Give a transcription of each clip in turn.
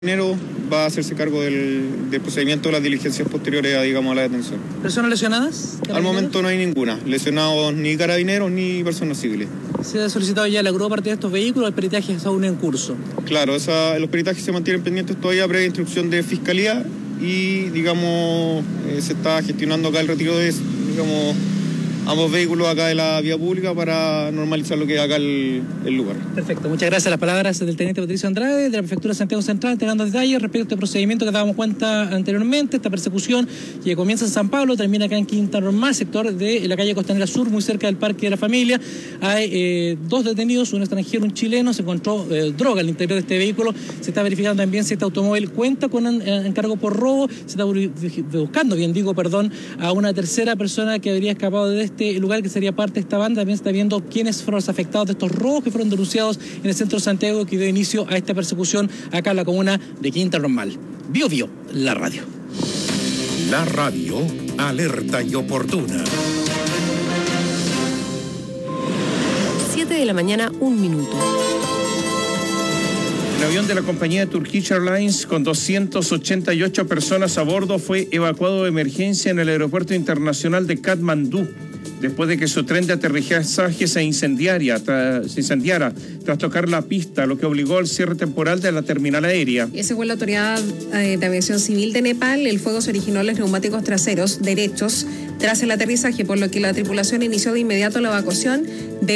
Enero va a hacerse cargo del procedimiento de las diligencias posteriores a la detención. ¿Personas lesionadas? Al momento no hay ninguna. Lesionados ni carabineros ni personas civiles. ¿Se ha solicitado ya la grúa parte de estos vehículos? ¿El peritaje es aún en curso? Claro, los peritajes se mantienen pendientes todavía previa instrucción de fiscalía y, se está gestionando acá el retiro de, ambos vehículos acá de la vía pública para normalizar lo que es acá el lugar. Perfecto, muchas gracias. Las palabras del teniente Patricio Andrade de la Prefectura de Santiago Central, entregando detalles respecto a este procedimiento que dábamos cuenta anteriormente, esta persecución que comienza en San Pablo, termina acá en Quinta Normal, sector de la calle Costanera Sur, muy cerca del Parque de la Familia. Hay dos detenidos, un extranjero, un chileno. Se encontró droga al interior de este vehículo. Se está verificando también si este automóvil cuenta con encargo por robo. Se está buscando, a una tercera persona que habría escapado de este lugar, que sería parte de esta banda. También se está viendo quiénes fueron los afectados de estos robos que fueron denunciados en el centro de Santiago, que dio inicio a esta persecución acá en la comuna de Quinta Normal. Bio, la radio. La radio, alerta y oportuna. 7 de la mañana, 1 minuto. El avión de la compañía Turkish Airlines con 288 personas a bordo fue evacuado de emergencia en el aeropuerto internacional de Katmandú, después de que su tren de aterrizaje se incendiara tras tocar la pista, lo que obligó al cierre temporal de la terminal aérea. Y según la Autoridad de Aviación Civil de Nepal, el fuego se originó en los neumáticos traseros derechos tras el aterrizaje, por lo que la tripulación inició de inmediato la evacuación de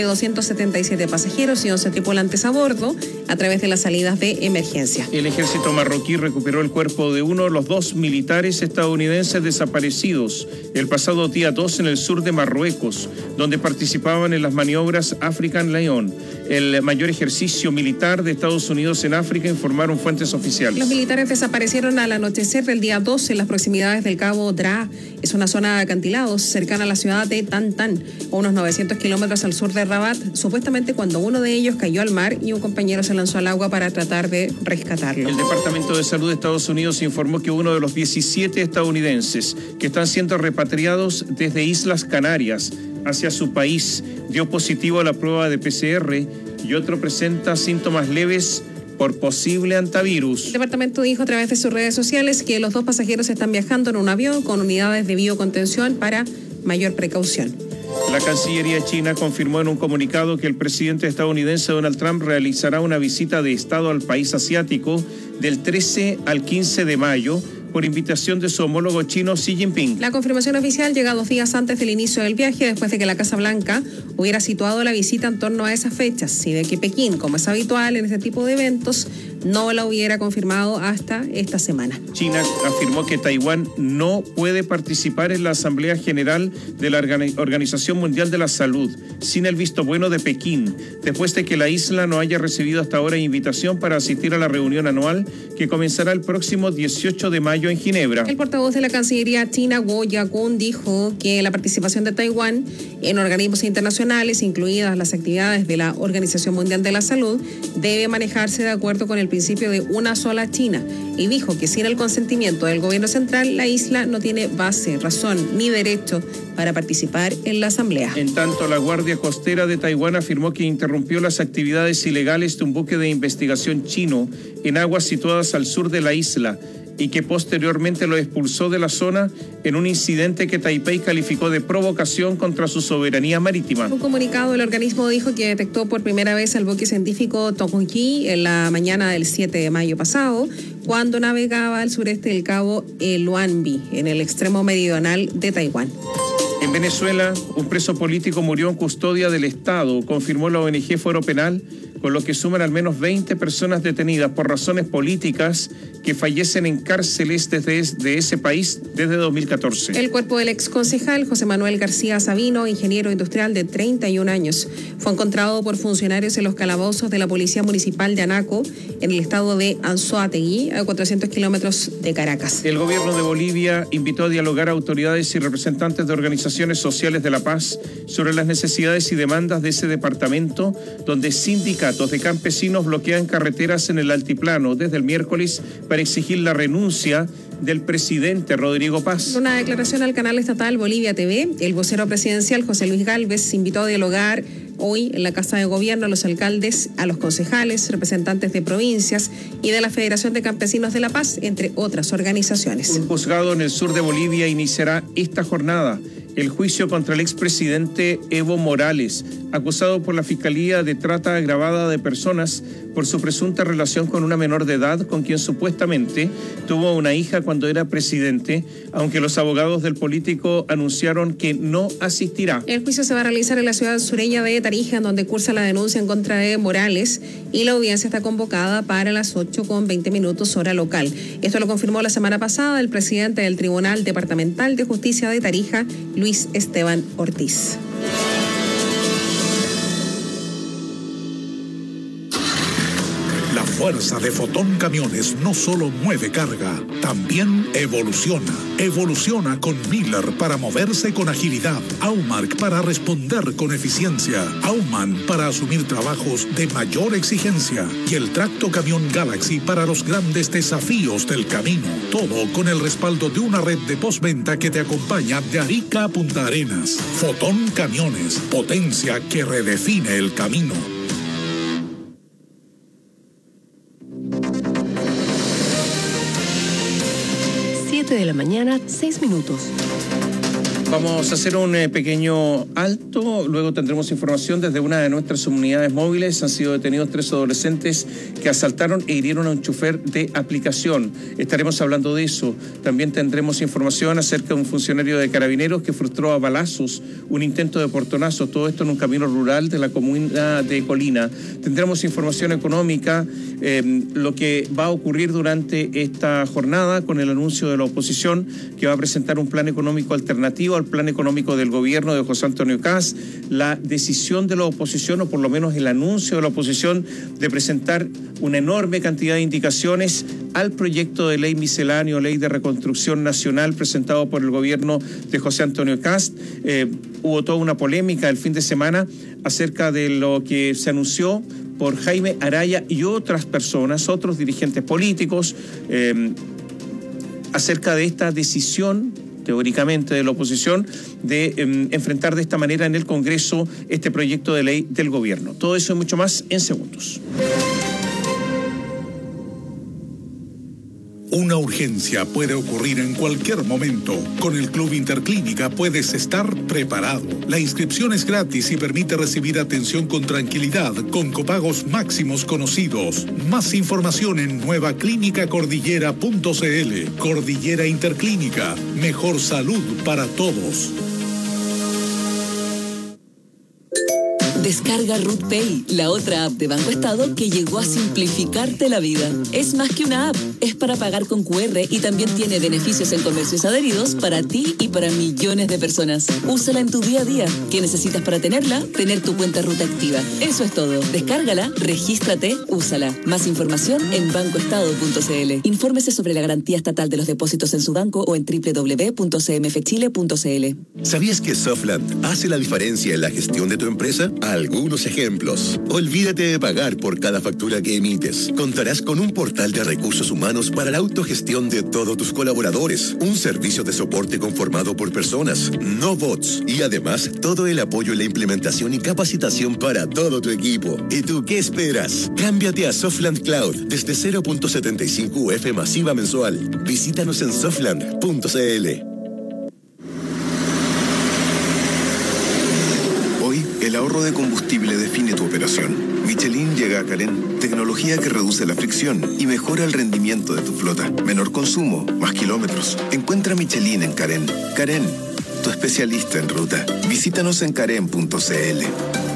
277 pasajeros y 11 tripulantes a bordo a través de las salidas de emergencia. El ejército marroquí recuperó el cuerpo de uno de los dos militares estadounidenses desaparecidos el pasado día 2 en el sur de Marruecos, donde participaban en las maniobras African Lion, el mayor ejercicio militar de Estados Unidos en África, informaron fuentes oficiales. Los militares desaparecieron al anochecer del día 2 en las proximidades del Cabo Draa. Es una zona de acantilados cercana a la ciudad de Tantan, a unos 900 kilómetros al sur de Rabat, supuestamente cuando uno de ellos cayó al mar y un compañero se lanzó al agua para tratar de rescatarlo. El Departamento de Salud de Estados Unidos informó que uno de los 17 estadounidenses que están siendo repatriados desde Islas Canarias hacia su país dio positivo a la prueba de PCR y otro presenta síntomas leves por posible antivirus. El departamento dijo a través de sus redes sociales que los dos pasajeros están viajando en un avión con unidades de biocontención para mayor precaución. La Cancillería china confirmó en un comunicado que el presidente estadounidense Donald Trump realizará una visita de Estado al país asiático del 13 al 15 de mayo por invitación de su homólogo chino Xi Jinping. La confirmación oficial llega 2 días antes del inicio del viaje, después de que la Casa Blanca hubiera situado la visita en torno a esas fechas y de que Pekín, como es habitual en este tipo de eventos, no la hubiera confirmado hasta esta semana. China afirmó que Taiwán no puede participar en la Asamblea General de la Organización Mundial de la Salud sin el visto bueno de Pekín, después de que la isla no haya recibido hasta ahora invitación para asistir a la reunión anual que comenzará el próximo 18 de mayo en Ginebra. El portavoz de la Cancillería china, Guo Yakun, dijo que la participación de Taiwán en organismos internacionales, incluidas las actividades de la Organización Mundial de la Salud, debe manejarse de acuerdo con el principio de una sola China, y dijo que sin el consentimiento del gobierno central, la isla no tiene base, razón ni derecho para participar en la asamblea. En tanto, la Guardia Costera de Taiwán afirmó que interrumpió las actividades ilegales de un buque de investigación chino en aguas situadas al sur de la isla y que posteriormente lo expulsó de la zona en un incidente que Taipei calificó de provocación contra su soberanía marítima. En un comunicado, el organismo dijo que detectó por primera vez al buque científico Tongji en la mañana del 7 de mayo pasado, cuando navegaba al sureste del cabo Luanbi, en el extremo meridional de Taiwán. En Venezuela, un preso político murió en custodia del Estado, confirmó la ONG Foro Penal, con lo que suman al menos 20 personas detenidas por razones políticas que fallecen en cárceles de ese país desde 2014. El cuerpo del exconcejal José Manuel García Sabino, ingeniero industrial de 31 años, fue encontrado por funcionarios en los calabozos de la Policía Municipal de Anaco, en el estado de Anzoátegui, a 400 kilómetros de Caracas. El gobierno de Bolivia invitó a dialogar a autoridades y representantes de organizaciones sociales de la paz sobre las necesidades y demandas de ese departamento, donde sindicatos de campesinos bloquean carreteras en el altiplano desde el miércoles para exigir la renuncia del presidente Rodrigo Paz. En una declaración al canal estatal Bolivia TV, el vocero presidencial José Luis Gálvez invitó a dialogar hoy en la Casa de Gobierno a los alcaldes, a los concejales, representantes de provincias y de la Federación de Campesinos de La Paz, entre otras organizaciones. Un juzgado en el sur de Bolivia iniciará esta jornada el juicio contra el expresidente Evo Morales, acusado por la Fiscalía de trata agravada de personas por su presunta relación con una menor de edad con quien supuestamente tuvo una hija cuando era presidente, aunque los abogados del político anunciaron que no asistirá. El juicio se va a realizar en la ciudad sureña de Tarija, donde cursa la denuncia en contra de Morales, y la audiencia está convocada para las 8:20 hora local. Esto lo confirmó la semana pasada el presidente del Tribunal Departamental de Justicia de Tarija, Luis Esteban Ortiz. La fuerza de Fotón Camiones no solo mueve carga, también evoluciona. Evoluciona con Miller para moverse con agilidad, Aumark para responder con eficiencia, Auman para asumir trabajos de mayor exigencia y el Tracto Camión Galaxy para los grandes desafíos del camino. Todo con el respaldo de una red de postventa que te acompaña de Arica a Punta Arenas. Fotón Camiones, potencia que redefine el camino. 7:06 a.m. Vamos a hacer un pequeño alto, luego tendremos información desde una de nuestras unidades móviles. Han sido detenidos 3 adolescentes que asaltaron e hirieron a un chofer de aplicación. Estaremos hablando de eso. También tendremos información acerca de un funcionario de Carabineros que frustró a balazos un intento de portonazo, todo esto en un camino rural de la comuna de Colina. Tendremos información económica, lo que va a ocurrir durante esta jornada con el anuncio de la oposición que va a presentar un plan económico alternativo al plan económico del gobierno de José Antonio Kast, la decisión de la oposición, o por lo menos el anuncio de la oposición, de presentar una enorme cantidad de indicaciones al proyecto de ley misceláneo, ley de reconstrucción nacional presentado por el gobierno de José Antonio Kast. Hubo toda una polémica el fin de semana acerca de lo que se anunció por Jaime Araya y otras personas, otros dirigentes políticos, acerca de esta decisión teóricamente de la oposición, de enfrentar de esta manera en el Congreso este proyecto de ley del gobierno. Todo eso y mucho más en segundos. Una urgencia puede ocurrir en cualquier momento. Con el Club Interclínica puedes estar preparado. La inscripción es gratis y permite recibir atención con tranquilidad, con copagos máximos conocidos. Más información en nuevaclínicacordillera.cl. Cordillera Interclínica. Mejor salud para todos. Descarga Root Pay, la otra app de Banco Estado que llegó a simplificarte la vida. Es más que una app, es para pagar con QR y también tiene beneficios en comercios adheridos para ti y para millones de personas. Úsala en tu día a día. ¿Qué necesitas para tenerla? Tener tu cuenta Ruta activa. Eso es todo. Descárgala, regístrate, úsala. Más información en bancoestado.cl. Infórmese sobre la garantía estatal de los depósitos en su banco o en www.cmfchile.cl. ¿Sabías que Softland hace la diferencia en la gestión de tu empresa? Algunos ejemplos. Olvídate de pagar por cada factura que emites. Contarás con un portal de recursos humanos para la autogestión de todos tus colaboradores. Un servicio de soporte conformado por personas, no bots. Y además, todo el apoyo en la implementación y capacitación para todo tu equipo. ¿Y tú qué esperas? Cámbiate a Softland Cloud desde 0.75 UF masiva mensual. Visítanos en softland.cl. El ahorro de combustible define tu operación. Michelin llega a Carén, tecnología que reduce la fricción y mejora el rendimiento de tu flota. Menor consumo, más kilómetros. Encuentra Michelin en Carén. Carén, tu especialista en ruta. Visítanos en carén.cl.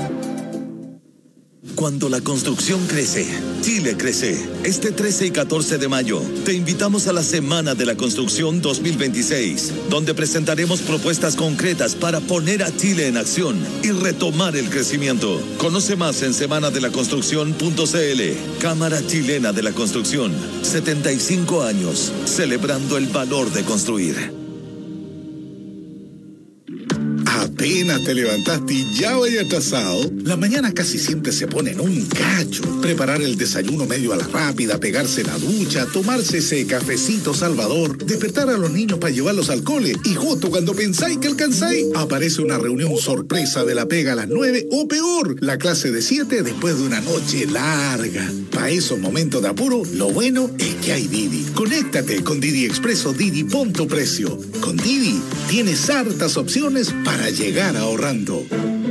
Cuando la construcción crece, Chile crece. Este 13 y 14 de mayo, te invitamos a la Semana de la Construcción 2026, donde presentaremos propuestas concretas para poner a Chile en acción y retomar el crecimiento. Conoce más en semanadelaconstrucción.cl. Cámara Chilena de la Construcción, 75 años, celebrando el valor de construir. Apenas te levantaste y ya vaya atrasado. Las mañanas casi siempre se ponen un cacho. Preparar el desayuno medio a la rápida, pegarse la ducha, tomarse ese cafecito Salvador, despertar a los niños para llevarlos al cole y justo cuando pensáis que alcanzáis, aparece una reunión sorpresa de la pega a las 9 o peor, la clase de 7 después de una noche larga. Para esos momentos de apuro, lo bueno es que hay Didi. Conéctate con Didi Expreso Didi Punto Precio. Con Didi tienes hartas opciones para llegar ahorrando.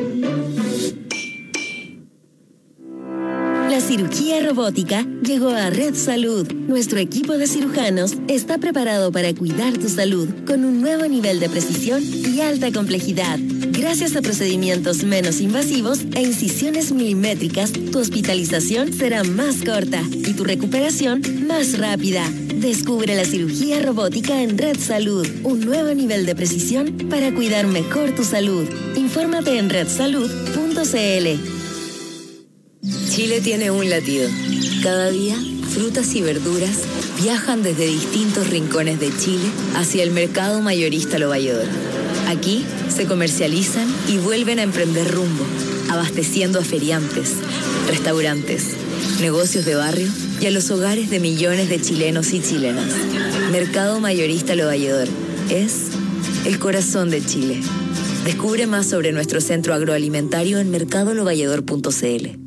La cirugía robótica llegó a Red Salud. Nuestro equipo de cirujanos está preparado para cuidar tu salud con un nuevo nivel de precisión y alta complejidad. Gracias a procedimientos menos invasivos e incisiones milimétricas, tu hospitalización será más corta y tu recuperación más rápida. Descubre la cirugía robótica en Red Salud, un nuevo nivel de precisión para cuidar mejor tu salud. Infórmate en redsalud.cl. Chile tiene un latido. Cada día, frutas y verduras viajan desde distintos rincones de Chile hacia el mercado mayorista Lo Valledor. Aquí se comercializan y vuelven a emprender rumbo, abasteciendo a feriantes, restaurantes, negocios de barrio y a los hogares de millones de chilenos y chilenas. Mercado mayorista Lo Valledor es el corazón de Chile. Descubre más sobre nuestro centro agroalimentario en mercadolovalledor.cl.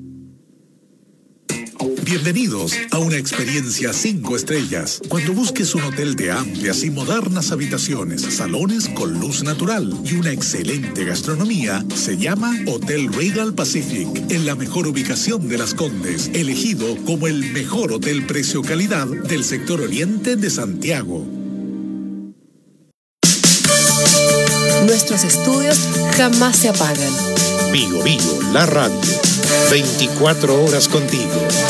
Bienvenidos a una experiencia 5 estrellas. Cuando busques un hotel de amplias y modernas habitaciones, salones con luz natural y una excelente gastronomía, se llama Hotel Regal Pacific, en la mejor ubicación de Las Condes, elegido como el mejor hotel precio-calidad del sector oriente de Santiago. Nuestros estudios jamás se apagan. Bio Bio, la radio. 24 horas contigo.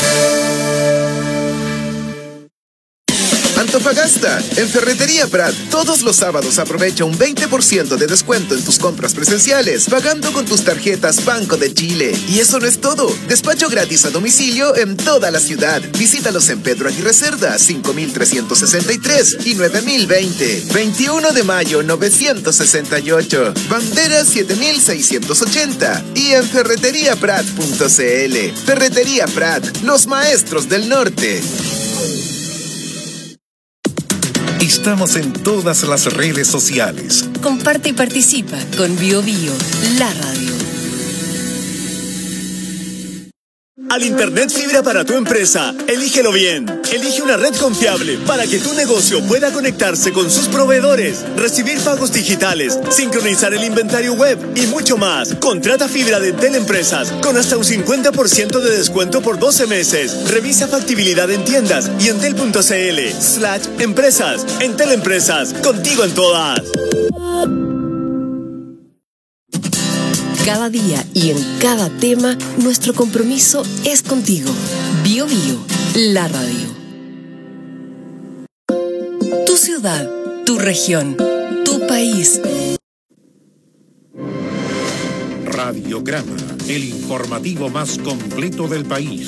Antofagasta, en Ferretería Prat, todos los sábados aprovecha un 20% de descuento en tus compras presenciales, pagando con tus tarjetas Banco de Chile. Y eso no es todo, despacho gratis a domicilio en toda la ciudad. Visítalos en Pedro Aguirre Cerda, 5363 y 9020. 21 de mayo, 968. Bandera 7680. Y en ferreteriaprat.cl. Ferretería Prat, los maestros del norte. Estamos en todas las redes sociales. Comparte y participa con Bio Bio, la radio. Al Internet fibra para tu empresa, elígelo bien. Elige una red confiable para que tu negocio pueda conectarse con sus proveedores, recibir pagos digitales, sincronizar el inventario web y mucho más. Contrata fibra de Entel Empresas con hasta un 50% de descuento por 12 meses. Revisa factibilidad en tiendas y entel.cl/empresas. Entel Empresas, contigo en todas. Cada día y en cada tema, nuestro compromiso es contigo. Bio Bio, la radio. Tu ciudad, tu región, tu país. Radiograma, el informativo más completo del país.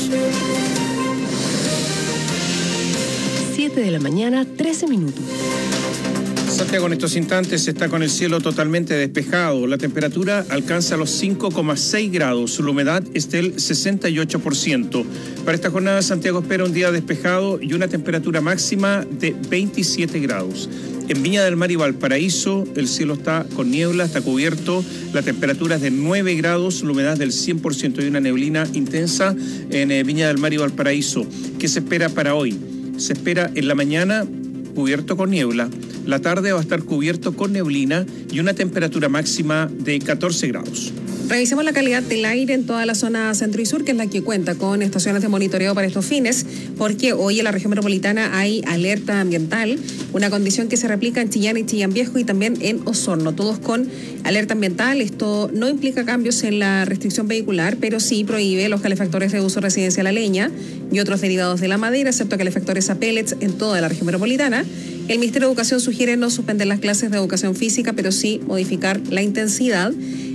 7 de la mañana, 13 minutos. Santiago en estos instantes está con el cielo totalmente despejado. La temperatura alcanza los 5,6 grados. La humedad es del 68%. Para esta jornada, Santiago espera un día despejado y una temperatura máxima de 27 grados. En Viña del Mar y Valparaíso, el cielo está con niebla, está cubierto. La temperatura es de 9 grados, la humedad del 100% y una neblina intensa en Viña del Mar y Valparaíso. ¿Qué se espera para hoy? Se espera en la mañana cubierto con niebla. La tarde va a estar cubierto con neblina y una temperatura máxima de 14 grados. Revisemos la calidad del aire en toda la zona centro y sur, que es la que cuenta con estaciones de monitoreo para estos fines, porque hoy en la región metropolitana hay alerta ambiental, una condición que se replica en Chillán y Chillán Viejo y también en Osorno, todos con alerta ambiental. Esto no implica cambios en la restricción vehicular, pero sí prohíbe los calefactores de uso residencial a leña y otros derivados de la madera, excepto calefactores a pellets en toda la región metropolitana. El Ministerio de Educación sugiere no suspender las clases de educación física, pero sí modificar la intensidad.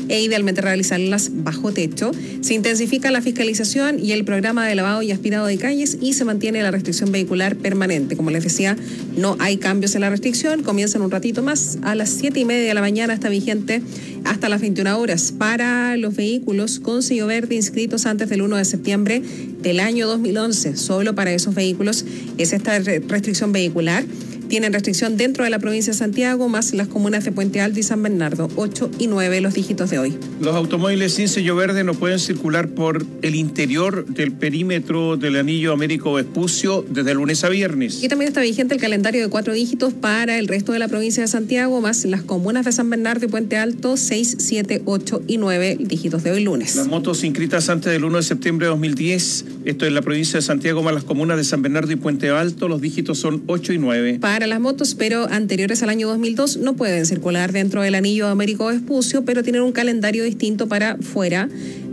e idealmente realizarlas bajo techo. Se intensifica la fiscalización y el programa de lavado y aspirado de calles y se mantiene la restricción vehicular permanente. Como les decía, no hay cambios en la restricción, comienzan un ratito más, a las 7:30 de la mañana está vigente hasta las 21 horas. Para los vehículos con sello verde inscritos antes del 1 de septiembre del año 2011, solo para esos vehículos es esta restricción vehicular. Tienen restricción dentro de la provincia de Santiago, más las comunas de Puente Alto y San Bernardo, 8 y 9 los dígitos de hoy. Los automóviles sin sello verde no pueden circular por el interior del perímetro del anillo Américo Vespucio desde lunes a viernes. Y también está vigente el calendario de 4 dígitos para el resto de la provincia de Santiago, más las comunas de San Bernardo y Puente Alto, 6, 7, 8 y 9 dígitos de hoy lunes. Las motos inscritas antes del 1 de septiembre de 2010, esto es la provincia de Santiago, más las comunas de San Bernardo y Puente Alto, los dígitos son 8 y 9. Para las motos, pero anteriores al año 2002, no pueden circular dentro del anillo Américo Vespucio, pero tienen un calendario distinto para fuera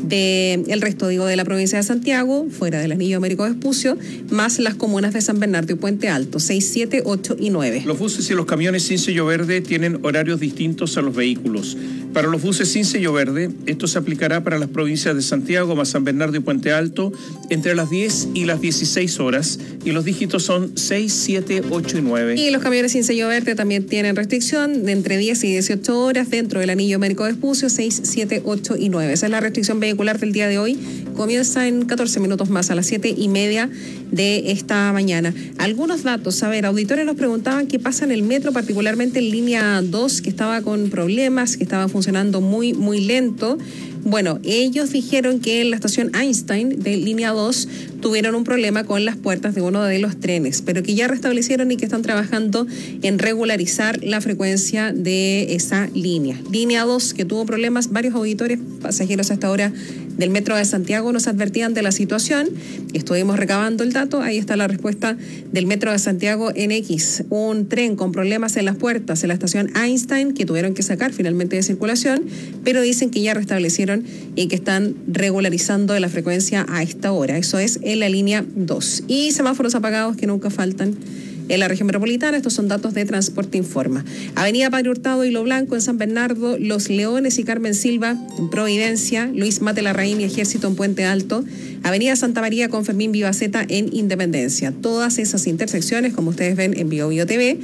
del resto, de la provincia de Santiago, fuera del anillo Américo Vespucio, más las comunas de San Bernardo y Puente Alto, 6, 7, 8 y 9. Los buses y los camiones sin sello verde tienen horarios distintos a los vehículos. Para los buses sin sello verde, esto se aplicará para las provincias de Santiago, más San Bernardo y Puente Alto, entre las 10 y las 16 horas, y los dígitos son 6, 7, 8 y 9. Y los camiones sin sello verde también tienen restricción de entre 10 y 18 horas dentro del anillo Américo Vespucio, 6, 7, 8 y 9. Esa es la restricción vehicular del día de hoy. Comienza en 14 minutos más, a las 7:30 de esta mañana. Algunos datos, auditores nos preguntaban qué pasa en el metro, particularmente en línea 2, que estaba con problemas, que estaba funcionando muy, muy lento. Bueno, ellos dijeron que en la estación Einstein de línea 2 tuvieron un problema con las puertas de uno de los trenes, pero que ya restablecieron y que están trabajando en regularizar la frecuencia de esa línea. Línea 2 que tuvo problemas, varios auditores, pasajeros hasta ahora del Metro de Santiago nos advertían de la situación. Estuvimos recabando el dato, ahí está la respuesta del Metro de Santiago en X. Un tren con problemas en las puertas en la estación Einstein que tuvieron que sacar finalmente de circulación, pero dicen que ya restablecieron y que están regularizando la frecuencia a esta hora. Eso es en la línea 2. Y semáforos apagados que nunca faltan en la región metropolitana. Estos son datos de Transporte Informa. Avenida Padre Hurtado y Lo Blanco en San Bernardo, Los Leones y Carmen Silva en Providencia, Luis Mate Larraín y Ejército en Puente Alto, Avenida Santa María con Fermín Vivaceta en Independencia. Todas esas intersecciones, como ustedes ven en Bio Bio TV,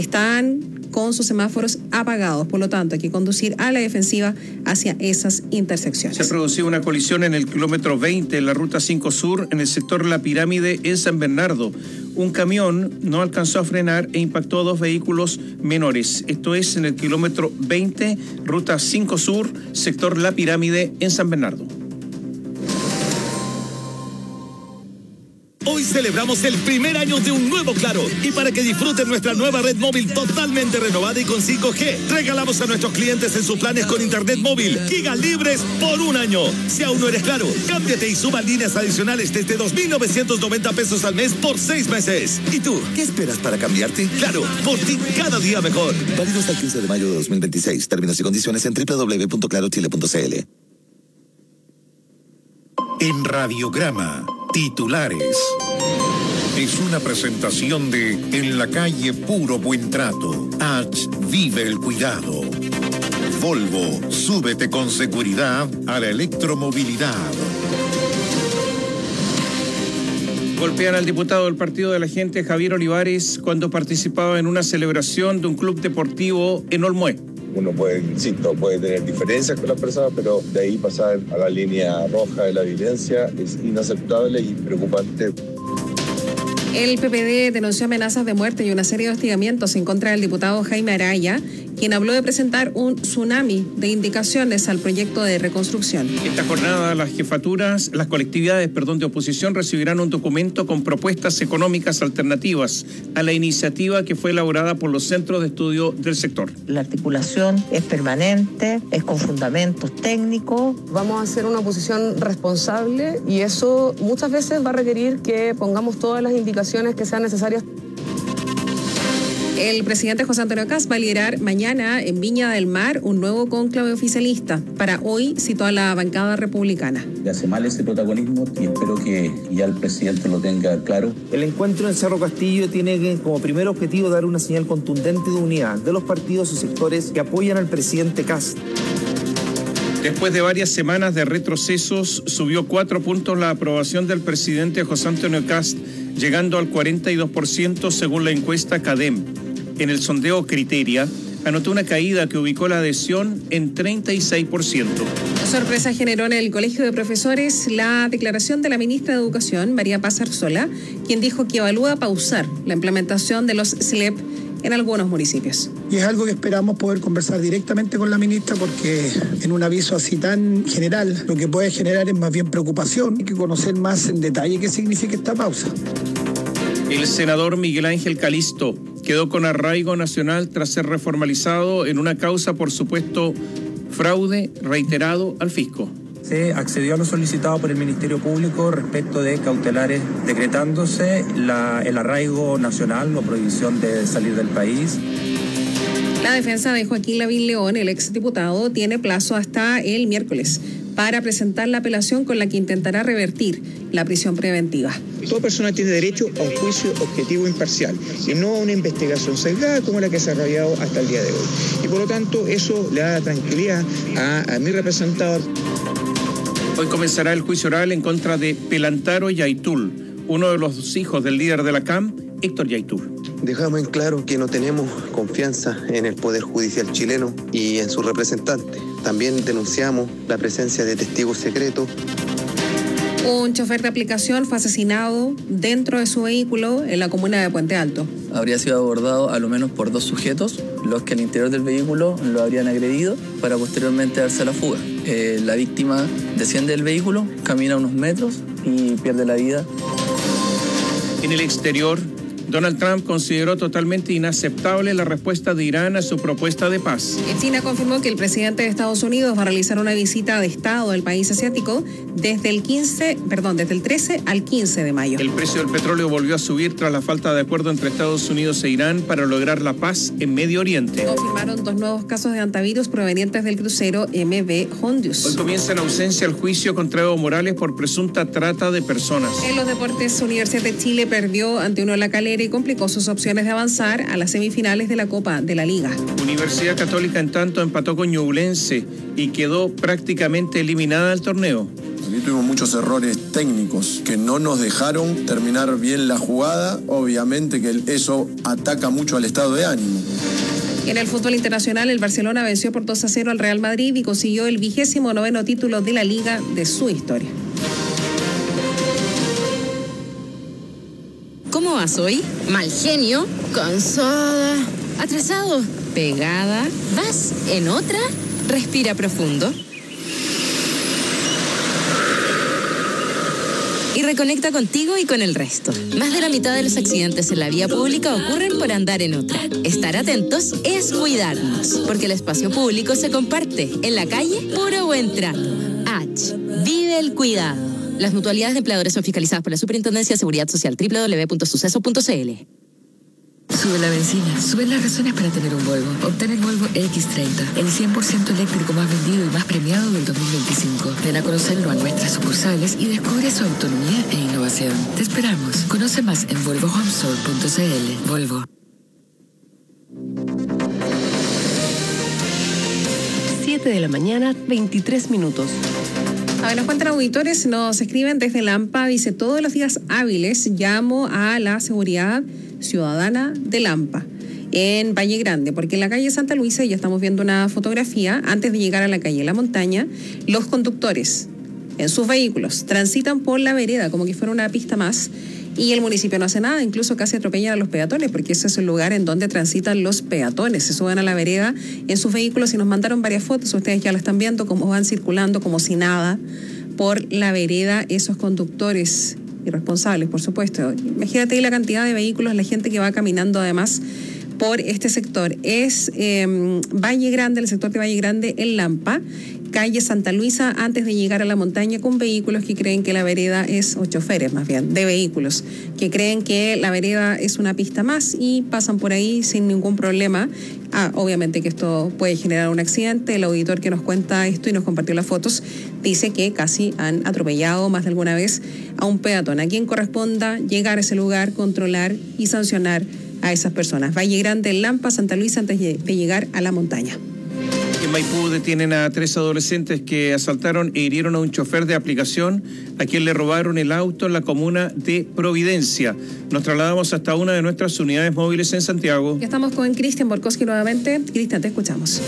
están con sus semáforos apagados. Por lo tanto, hay que conducir a la defensiva hacia esas intersecciones. Se ha producido una colisión en el kilómetro 20 en la ruta 5 Sur, en el sector La Pirámide, en San Bernardo. Un camión no alcanzó a frenar e impactó a 2 vehículos menores. Esto es en el kilómetro 20, ruta 5 Sur, sector La Pirámide, en San Bernardo. Hoy celebramos el primer año de un nuevo Claro, y para que disfruten nuestra nueva red móvil totalmente renovada y con 5G, regalamos a nuestros clientes en sus planes con internet móvil gigas libres por un año. Si aún no eres Claro, cámbiate y suba líneas adicionales desde 2.990 pesos al mes por 6 meses. ¿Y tú, qué esperas para cambiarte? Claro, por ti cada día mejor. Válido hasta el 15 de mayo de 2026. Términos y condiciones en www.clarochile.cl. En Radiograma, titulares. Es una presentación de En la calle Puro Buen Trato. H vive el cuidado. Volvo, súbete con seguridad a la electromovilidad. Golpean al diputado del Partido de la Gente, Javier Olivares, cuando participaba en una celebración de un club deportivo en Olmué. Uno puede tener diferencias con las personas, pero de ahí pasar a la línea roja de la violencia es inaceptable y preocupante. El PPD denunció amenazas de muerte y una serie de hostigamientos en contra del diputado Jaime Araya, quien habló de presentar un tsunami de indicaciones al proyecto de reconstrucción. Esta jornada las colectividades de oposición recibirán un documento con propuestas económicas alternativas a la iniciativa que fue elaborada por los centros de estudio del sector. La articulación es permanente, es con fundamentos técnicos. Vamos a hacer una oposición responsable y eso muchas veces va a requerir que pongamos todas las indicaciones que sean necesarias. El presidente José Antonio Kast va a liderar mañana en Viña del Mar un nuevo cónclave oficialista. Para hoy citó a la bancada republicana. Le hace mal ese protagonismo y espero que ya el presidente lo tenga claro. El encuentro en Cerro Castillo tiene como primer objetivo dar una señal contundente de unidad de los partidos y sectores que apoyan al presidente Kast. Después de varias semanas de retrocesos, subió 4 puntos la aprobación del presidente José Antonio Kast, llegando al 42% según la encuesta CADEM. En el sondeo Criteria, anotó una caída que ubicó la adhesión en 36%. La sorpresa generó en el Colegio de Profesores la declaración de la ministra de Educación, María Paz Arzola, quien dijo que evalúa pausar la implementación de los SLEP en algunos municipios. Y es algo que esperamos poder conversar directamente con la ministra, porque en un aviso así tan general lo que puede generar es más bien preocupación. Hay que conocer más en detalle qué significa esta pausa. El senador Miguel Ángel Calisto quedó con arraigo nacional tras ser reformalizado en una causa por supuesto fraude reiterado al fisco. Se accedió a lo solicitado por el Ministerio Público respecto de cautelares, decretándose el arraigo nacional o prohibición de salir del país. La defensa de Joaquín Lavín León, el exdiputado, tiene plazo hasta el miércoles para presentar la apelación con la que intentará revertir la prisión preventiva. Toda persona tiene derecho a un juicio objetivo e imparcial y no a una investigación sesgada como la que se ha desarrollado hasta el día de hoy. Y por lo tanto eso le da tranquilidad a mi representador. Hoy comenzará el juicio oral en contra de Pelantaro Yaitul, uno de los hijos del líder de la CAM, Héctor Yaitul. Dejamos en claro que no tenemos confianza en el Poder Judicial chileno y en su representante. También denunciamos la presencia de testigos secretos. Un chofer de aplicación fue asesinado dentro de su vehículo en la comuna de Puente Alto. Habría sido abordado a lo menos por 2 sujetos, los que al interior del vehículo lo habrían agredido para posteriormente darse a la fuga. La víctima desciende del vehículo, camina unos metros y pierde la vida. En el exterior, Donald Trump consideró totalmente inaceptable la respuesta de Irán a su propuesta de paz. China confirmó que el presidente de Estados Unidos va a realizar una visita de Estado del país asiático desde el 13 al 15 de mayo. El precio del petróleo volvió a subir tras la falta de acuerdo entre Estados Unidos e Irán para lograr la paz en Medio Oriente. Confirmaron 2 nuevos casos de hantavirus provenientes del crucero MV Hondius. Hoy comienza en ausencia el juicio contra Evo Morales por presunta trata de personas. En los deportes, Universidad de Chile perdió ante Unión La Calera y complicó sus opciones de avanzar a las semifinales de la Copa de la Liga. Universidad Católica en tanto empató con Ñublense y quedó prácticamente eliminada del torneo. Aquí tuvimos muchos errores técnicos que no nos dejaron terminar bien la jugada. Obviamente que eso ataca mucho al estado de ánimo. En el fútbol internacional, el Barcelona venció por 2-0 al Real Madrid y consiguió el 29º título de la Liga de su historia. ¿Cómo vas hoy? Mal genio, cansada, atrasado, pegada. ¿Vas en otra? Respira profundo. Y reconecta contigo y con el resto. Más de la mitad de los accidentes en la vía pública ocurren por andar en otra. Estar atentos es cuidarnos, porque el espacio público se comparte. En la calle, puro buen trato. H. Vive el cuidado. Las mutualidades de empleadores son fiscalizadas por la Superintendencia de Seguridad Social, www.suceso.cl. Sube la benzina, suben las razones para tener un Volvo. Obtén el Volvo X30, el 100% eléctrico más vendido y más premiado del 2025. Ven a conocerlo a nuestras sucursales y descubre su autonomía e innovación. Te esperamos. Conoce más en volvohomestore.cl. Volvo. 7 de la mañana, 23 minutos. A ver, nos cuentan auditores, nos escriben desde Lampa, dice: todos los días hábiles llamo a la seguridad ciudadana de Lampa, en Valle Grande, porque en la calle Santa Luisa, ya estamos viendo una fotografía, antes de llegar a la calle La Montaña, los conductores en sus vehículos transitan por la vereda como que fuera una pista más, y el municipio no hace nada, incluso casi atropellan a los peatones, porque ese es el lugar en donde transitan los peatones, se suben a la vereda en sus vehículos y nos mandaron varias fotos, ustedes ya la están viendo, cómo van circulando como si nada por la vereda esos conductores irresponsables, por supuesto. Imagínate ahí la cantidad de vehículos, la gente que va caminando además por este sector. Es Valle Grande, el sector de Valle Grande en Lampa, calle Santa Luisa, antes de llegar a La Montaña, con vehículos que creen que la vereda es, o choferes más bien, de vehículos, que creen que la vereda es una pista más y pasan por ahí sin ningún problema. Obviamente que esto puede generar un accidente. El auditor que nos cuenta esto y nos compartió las fotos dice que casi han atropellado más de alguna vez a un peatón. A quien corresponda llegar a ese lugar, controlar y sancionar a esas personas. Valle Grande, Lampa, Santa Luisa, antes de llegar a La Montaña. En Maipú detienen a 3 adolescentes que asaltaron e hirieron a un chofer de aplicación a quien le robaron el auto en la comuna de Providencia. Nos trasladamos hasta una de nuestras unidades móviles en Santiago. Ya estamos con Cristian Borkowski nuevamente. Cristian, te escuchamos.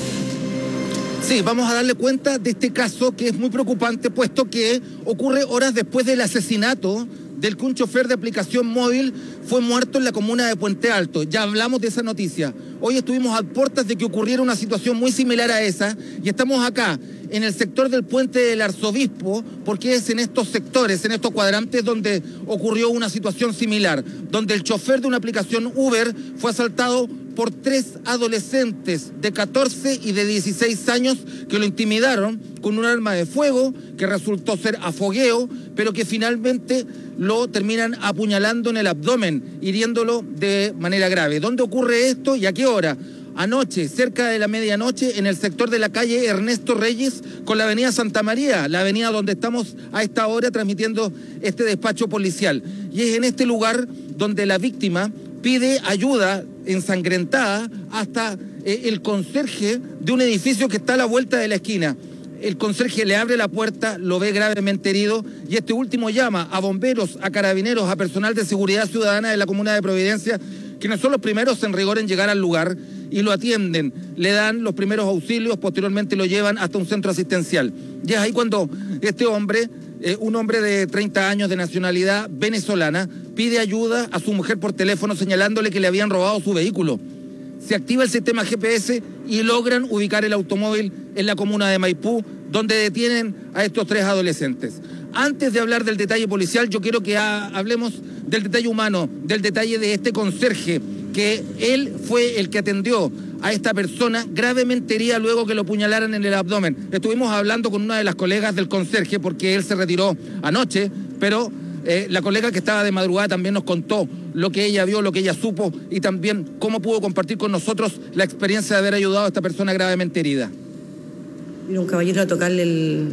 Sí, vamos a darle cuenta de este caso que es muy preocupante, puesto que ocurre horas después del asesinato del que un chofer de aplicación móvil fue muerto en la comuna de Puente Alto. Ya hablamos de esa noticia. Hoy estuvimos a puertas de que ocurriera una situación muy similar a esa y estamos acá, en el sector del Puente del Arzobispo, porque es en estos sectores, en estos cuadrantes donde ocurrió una situación similar, donde el chofer de una aplicación Uber fue asaltado por 3 adolescentes de 14 y de 16 años que lo intimidaron con un arma de fuego que resultó ser a fogueo, pero que finalmente lo terminan apuñalando en el abdomen, hiriéndolo de manera grave. ¿Dónde ocurre esto y a qué hora? Anoche, cerca de la medianoche, en el sector de la calle Ernesto Reyes con la avenida Santa María, la avenida donde estamos a esta hora transmitiendo este despacho policial. Y es en este lugar donde la víctima pide ayuda ensangrentada hasta el conserje de un edificio que está a la vuelta de la esquina. El conserje le abre la puerta, lo ve gravemente herido y este último llama a bomberos, a carabineros, a personal de seguridad ciudadana de la comuna de Providencia, quienes son los primeros en rigor en llegar al lugar y lo atienden, le dan los primeros auxilios, posteriormente lo llevan hasta un centro asistencial. Y es ahí cuando este hombre, un hombre de 30 años de nacionalidad venezolana, pide ayuda a su mujer por teléfono señalándole que le habían robado su vehículo. Se activa el sistema GPS y logran ubicar el automóvil en la comuna de Maipú, donde detienen a estos 3 adolescentes. Antes de hablar del detalle policial, yo quiero que hablemos del detalle humano, del detalle de este conserje, que él fue el que atendió a esta persona gravemente herida luego que lo apuñalaran en el abdomen. Estuvimos hablando con una de las colegas del conserje porque él se retiró anoche, pero la colega que estaba de madrugada también nos contó lo que ella vio, lo que ella supo y también cómo pudo compartir con nosotros la experiencia de haber ayudado a esta persona gravemente herida. Vino un caballero a tocarle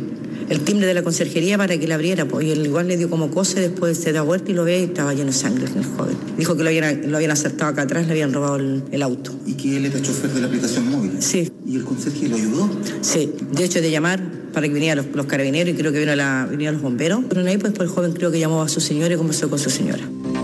el timbre de la conserjería para que le abriera, pues, y él igual le dio como cosa, después se da vuelta y lo ve y estaba lleno de sangre el joven. Dijo que lo habían asaltado acá atrás, le habían robado el auto. ¿Y que él era chofer de la aplicación móvil? Sí. ¿Y el conserje lo ayudó? Sí, de hecho de llamar para que vinieran los carabineros y creo que vinieron los bomberos. Pero ahí pues el joven creo que llamó a su señora y conversó con su señora.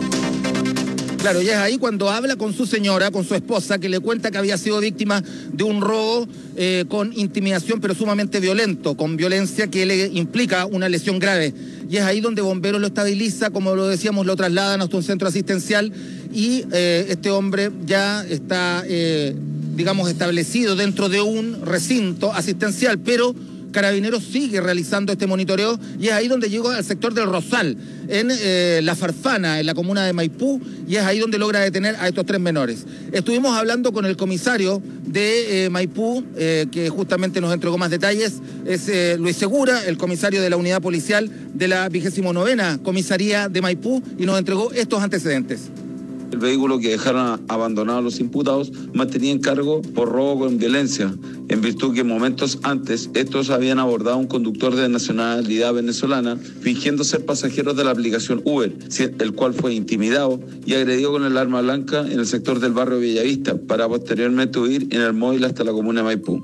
Claro, y es ahí cuando habla con su señora, con su esposa, que le cuenta que había sido víctima de un robo con intimidación, pero sumamente violento, con violencia que le implica una lesión grave. Y es ahí donde bomberos lo estabiliza, como lo decíamos, lo trasladan hasta un centro asistencial y este hombre ya está, digamos, establecido dentro de un recinto asistencial, pero Carabineros sigue realizando este monitoreo y es ahí donde llegó al sector del Rosal, en La Farfana, en la comuna de Maipú, y es ahí donde logra detener a estos 3 menores. Estuvimos hablando con el comisario de Maipú, que justamente nos entregó más detalles, es Luis Segura, el comisario de la unidad policial de la 29ª Comisaría de Maipú, y nos entregó estos antecedentes. El vehículo que dejaron abandonado a los imputados mantenía en cargo por robo con violencia, en virtud que momentos antes estos habían abordado a un conductor de nacionalidad venezolana fingiendo ser pasajeros de la aplicación Uber, el cual fue intimidado y agredido con el arma blanca en el sector del barrio Bellavista para posteriormente huir en el móvil hasta la comuna de Maipú.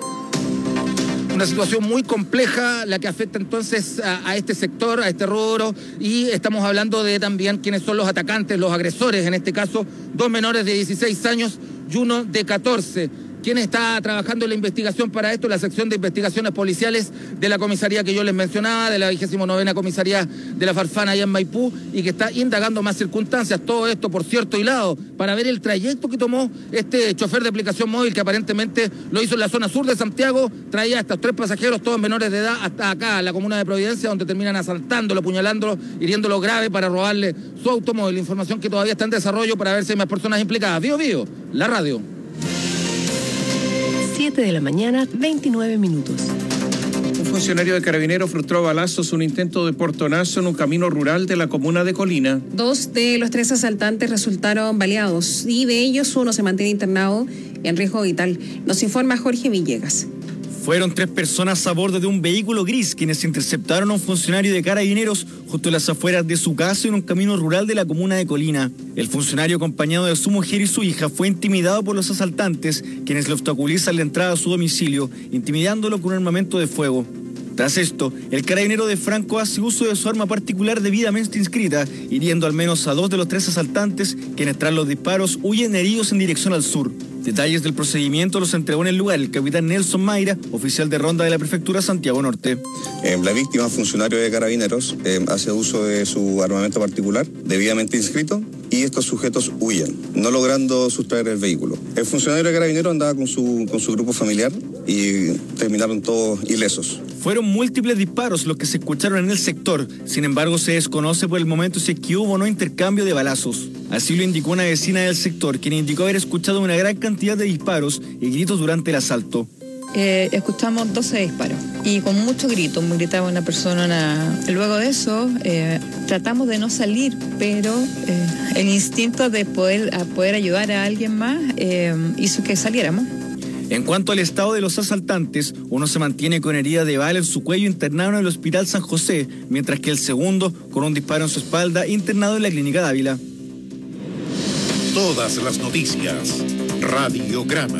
Una situación muy compleja la que afecta entonces a este sector, a este rubro, y estamos hablando de también quiénes son los atacantes, los agresores, en este caso 2 menores de 16 años y uno de 14. ¿Quién está trabajando en la investigación para esto? La sección de investigaciones policiales de la comisaría que yo les mencionaba, de la 29ª Comisaría de La Farfana allá en Maipú, y que está indagando más circunstancias. Todo esto, por cierto, hilado para ver el trayecto que tomó este chofer de aplicación móvil que aparentemente lo hizo en la zona sur de Santiago, traía a estos 3 pasajeros, todos menores de edad, hasta acá, la comuna de Providencia, donde terminan asaltándolo, apuñalándolo, hiriéndolo grave para robarle su automóvil. Información que todavía está en desarrollo para ver si hay más personas implicadas. Bío Bío, la radio. 7 de la mañana, 29 minutos. Un funcionario de Carabineros frustró a balazos un intento de portonazo en un camino rural de la comuna de Colina. 2 de los 3 asaltantes resultaron baleados y de ellos uno se mantiene internado en riesgo vital. Nos informa Jorge Villegas. Fueron 3 personas a bordo de un vehículo gris quienes interceptaron a un funcionario de Carabineros justo en las afueras de su casa en un camino rural de la comuna de Colina. El funcionario, acompañado de su mujer y su hija, fue intimidado por los asaltantes, quienes le obstaculizan la entrada a su domicilio, intimidándolo con un armamento de fuego. Tras esto, el carabinero de Franco hace uso de su arma particular debidamente inscrita, hiriendo al menos a 2 de los 3 asaltantes, quienes tras los disparos huyen heridos en dirección al sur. Detalles del procedimiento los entregó en el lugar el capitán Nelson Mayra, oficial de ronda de la prefectura Santiago Norte. La víctima, funcionario de Carabineros, hace uso de su armamento particular, debidamente inscrito, y estos sujetos huyen, no logrando sustraer el vehículo. El funcionario de Carabineros andaba con su grupo familiar y terminaron todos ilesos. Fueron múltiples disparos los que se escucharon en el sector, sin embargo se desconoce por el momento si es que hubo o no intercambio de balazos. Así lo indicó una vecina del sector, quien indicó haber escuchado una gran cantidad de disparos y gritos durante el asalto. Escuchamos 12 disparos y con mucho grito, me gritaba una persona. Luego de eso tratamos de no salir, pero el instinto de poder ayudar a alguien más hizo que saliéramos. En cuanto al estado de los asaltantes, uno se mantiene con herida de bala en su cuello internado en el Hospital San José, mientras que el segundo, con un disparo en su espalda, internado en la Clínica Dávila. Todas las noticias. Radiograma.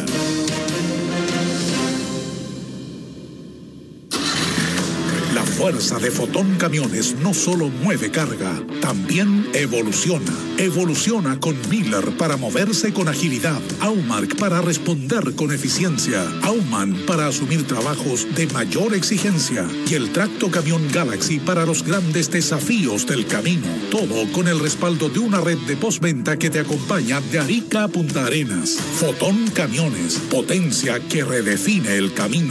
La fuerza de Fotón Camiones no solo mueve carga, también evoluciona. Evoluciona con Miller para moverse con agilidad, Aumark para responder con eficiencia, Auman para asumir trabajos de mayor exigencia y el Tracto Camión Galaxy para los grandes desafíos del camino. Todo con el respaldo de una red de postventa que te acompaña de Arica a Punta Arenas. Fotón Camiones, potencia que redefine el camino.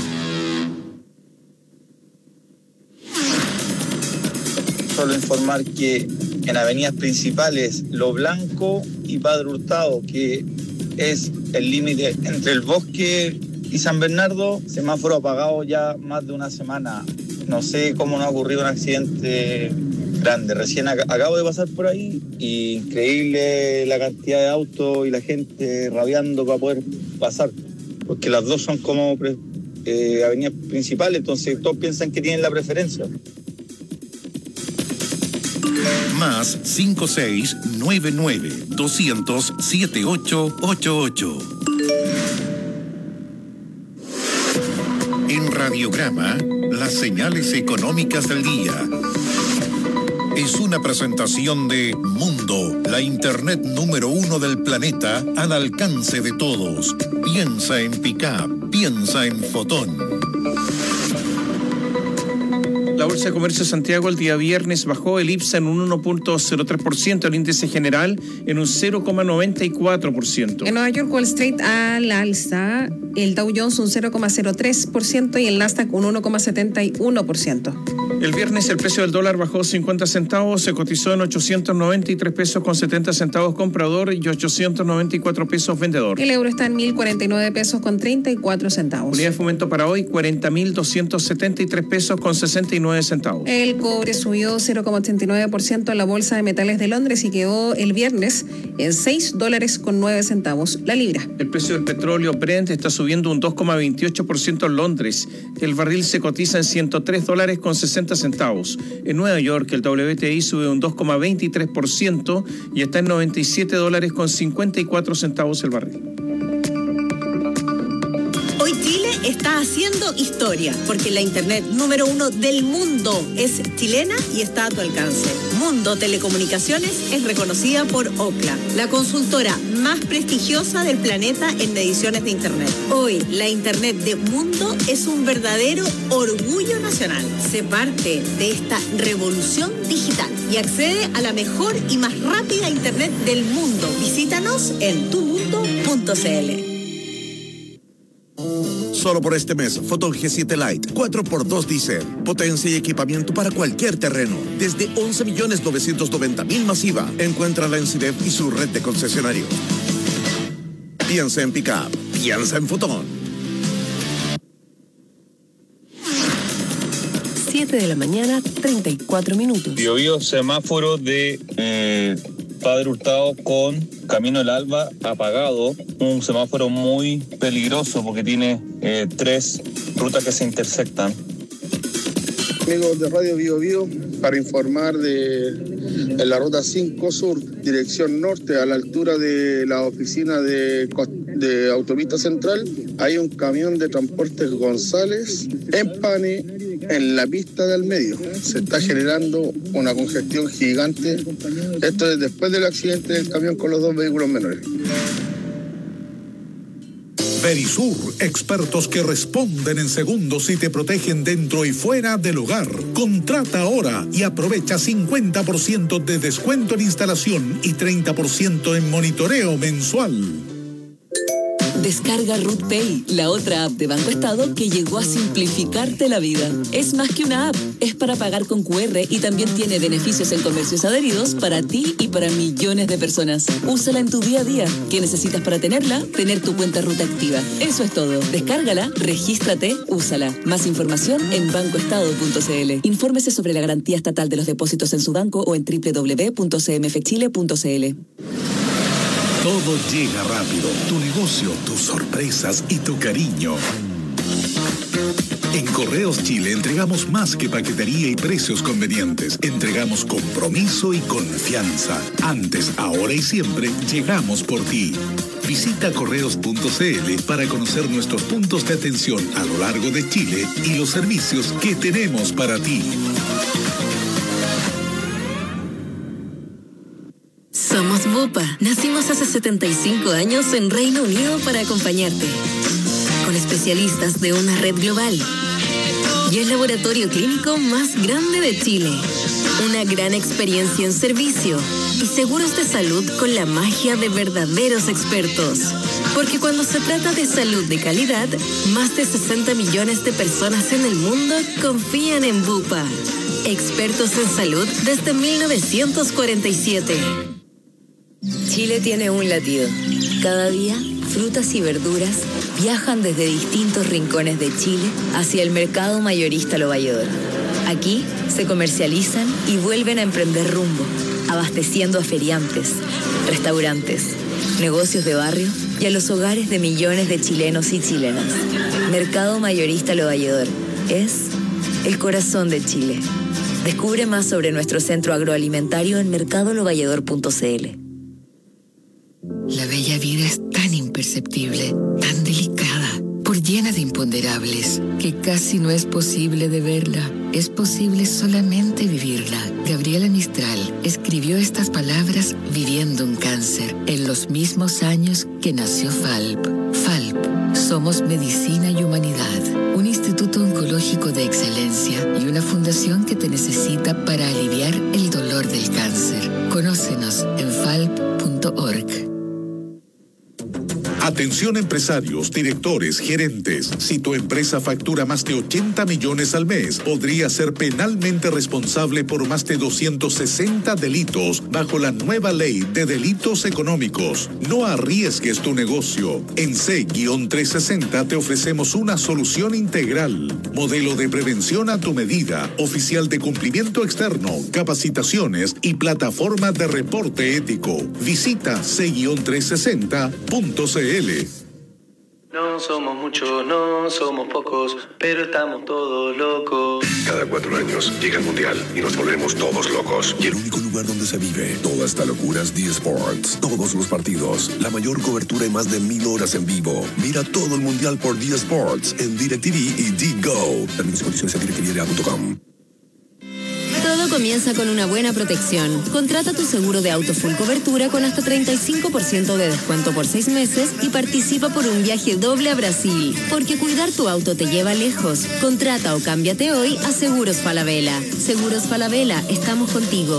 Solo informar que en avenidas principales Lo Blanco y Padre Hurtado, que es el límite entre el Bosque y San Bernardo, semáforo apagado ya más de una semana. No sé cómo no ha ocurrido un accidente grande. Recién acabo de pasar por ahí y increíble la cantidad de autos y la gente rabiando para poder pasar, porque las dos son como avenidas principales, entonces todos piensan que tienen la preferencia. Más 5699-200-7888. En Radiograma, las señales económicas del día. Es una presentación de Mundo, la internet número 1 del planeta al alcance de todos. Piensa en Pickup, piensa en Fotón. La Bolsa de Comercio de Santiago el día viernes bajó el IPSA en un 1.03%, el índice general en un 0.94%. En Nueva York, Wall Street al alza, el Dow Jones un 0.03% y el Nasdaq un 1.71%. El viernes el precio del dólar bajó 50 centavos, se cotizó en 893 pesos con 70 centavos comprador y 894 pesos vendedor. El euro está en 1.049 pesos con 34 centavos. Unidad de fomento para hoy, 40.273 pesos con 69 centavos. El cobre subió 0.89% en la Bolsa de Metales de Londres y quedó el viernes en $6.09 la libra. El precio del petróleo Brent está subiendo un 2.28% en Londres. El barril se cotiza en $103 con 60 centavos. En Nueva York el WTI sube un 2.23% y está en $97 con 54 centavos el barril. Hoy Chile está haciendo historia porque la internet número 1 del mundo es chilena y está a tu alcance. Mundo Telecomunicaciones es reconocida por Ookla, la consultora más prestigiosa del planeta en mediciones de internet. Hoy la internet de Mundo es un verdadero orgullo nacional. Sé parte de esta revolución digital y accede a la mejor y más rápida internet del mundo. Visítanos en tumundo.cl. Solo por este mes, Fotón G7 Lite 4x2 diésel. Potencia y equipamiento para cualquier terreno. Desde 11.990.000 masiva. Encuéntrala en CIDEF y su red de concesionarios. Piensa en Pickup. Piensa en Fotón. 7 de la mañana, 34 minutos. Bio Bio, semáforo de Padre Hurtado con Camino del Alba apagado. Un semáforo muy peligroso porque tiene 3 rutas que se intersectan. Amigos de Radio Bio Bio, para informar en la ruta 5 Sur, dirección norte, a la altura de la oficina de Autopista Central, hay un camión de Transportes González en Pane, en la pista del medio. Se está generando una congestión gigante. Esto es después del accidente del camión con los 2 vehículos menores. Verisur, expertos que responden en segundos y te protegen dentro y fuera del hogar. Contrata ahora y aprovecha 50% de descuento en instalación y 30% en monitoreo mensual. Descarga Root Pay, la otra app de Banco Estado que llegó a simplificarte la vida. Es más que una app, es para pagar con QR y también tiene beneficios en comercios adheridos para ti y para millones de personas. Úsala en tu día a día. ¿Qué necesitas para tenerla? Tener tu cuenta Root activa. Eso es todo. Descárgala, regístrate, úsala. Más información en bancoestado.cl. Infórmese sobre la garantía estatal de los depósitos en su banco o en www.cmfchile.cl. Todo llega rápido, tu negocio, tus sorpresas y tu cariño. En Correos Chile entregamos más que paquetería y precios convenientes. Entregamos compromiso y confianza. Antes, ahora y siempre, llegamos por ti. Visita correos.cl para conocer nuestros puntos de atención a lo largo de Chile y los servicios que tenemos para ti. Somos Bupa. Nacimos hace 75 años en Reino Unido para acompañarte. Con especialistas de una red global. Y el laboratorio clínico más grande de Chile. Una gran experiencia en servicio. Y seguros de salud con la magia de verdaderos expertos. Porque cuando se trata de salud de calidad, más de 60 millones de personas en el mundo confían en Bupa. Expertos en salud desde 1947. Chile tiene un latido. Cada día, frutas y verduras viajan desde distintos rincones de Chile hacia el mercado mayorista Lo Valledor. Aquí se comercializan y vuelven a emprender rumbo, abasteciendo a feriantes, restaurantes, negocios de barrio y a los hogares de millones de chilenos y chilenas. Mercado mayorista Lo Valledor es el corazón de Chile. Descubre más sobre nuestro centro agroalimentario en mercadolovalledor.cl. La bella vida es tan imperceptible, tan delicada, por llena de imponderables, que casi no es posible de verla. Es posible solamente vivirla. Gabriela Mistral escribió estas palabras viviendo un cáncer, en los mismos años que nació FALP. FALP, somos medicina y humanidad, un instituto oncológico de excelencia y una fundación que te necesita para aliviar el dolor del cáncer. Conócenos en falp.org. Atención empresarios, directores, gerentes. Si tu empresa factura más de 80 millones al mes, podría ser penalmente responsable por más de 260 delitos bajo la nueva ley de delitos económicos. No arriesgues tu negocio. En C-360 te ofrecemos una solución integral. Modelo de prevención a tu medida, oficial de cumplimiento externo, capacitaciones y plataforma de reporte ético. Visita C-360.cl. No somos muchos, no somos pocos, pero estamos todos locos. Cada 4 años llega el Mundial y nos volvemos todos locos. Y el único lugar donde se vive toda esta locura es D-Sports. Todos los partidos, la mayor cobertura y más de 1000 horas en vivo. Mira todo el Mundial por D-Sports en DirecTV y D-Go. Términos y condiciones en directv.com. Todo comienza con una buena protección. Contrata tu seguro de auto full cobertura con hasta 35% de descuento por 6 meses y participa por un viaje doble a Brasil. Porque cuidar tu auto te lleva lejos. Contrata o cámbiate hoy a Seguros Falabella. Seguros Falabella, estamos contigo.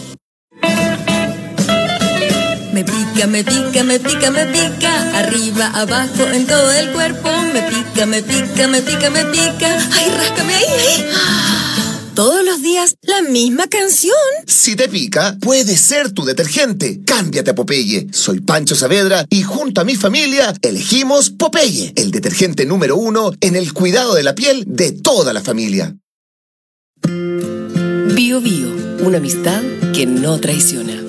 Me pica, me pica, me pica, me pica. Arriba, abajo, en todo el cuerpo. Me pica, me pica, me pica, me pica. Ay, ráscame ahí, ahí. Todos los días, la misma canción. Si te pica, puede ser tu detergente. Cámbiate a Popeye. Soy Pancho Saavedra y junto a mi familia elegimos Popeye, el detergente número 1 en el cuidado de la piel de toda la familia. Bio Bio, una amistad que no traiciona.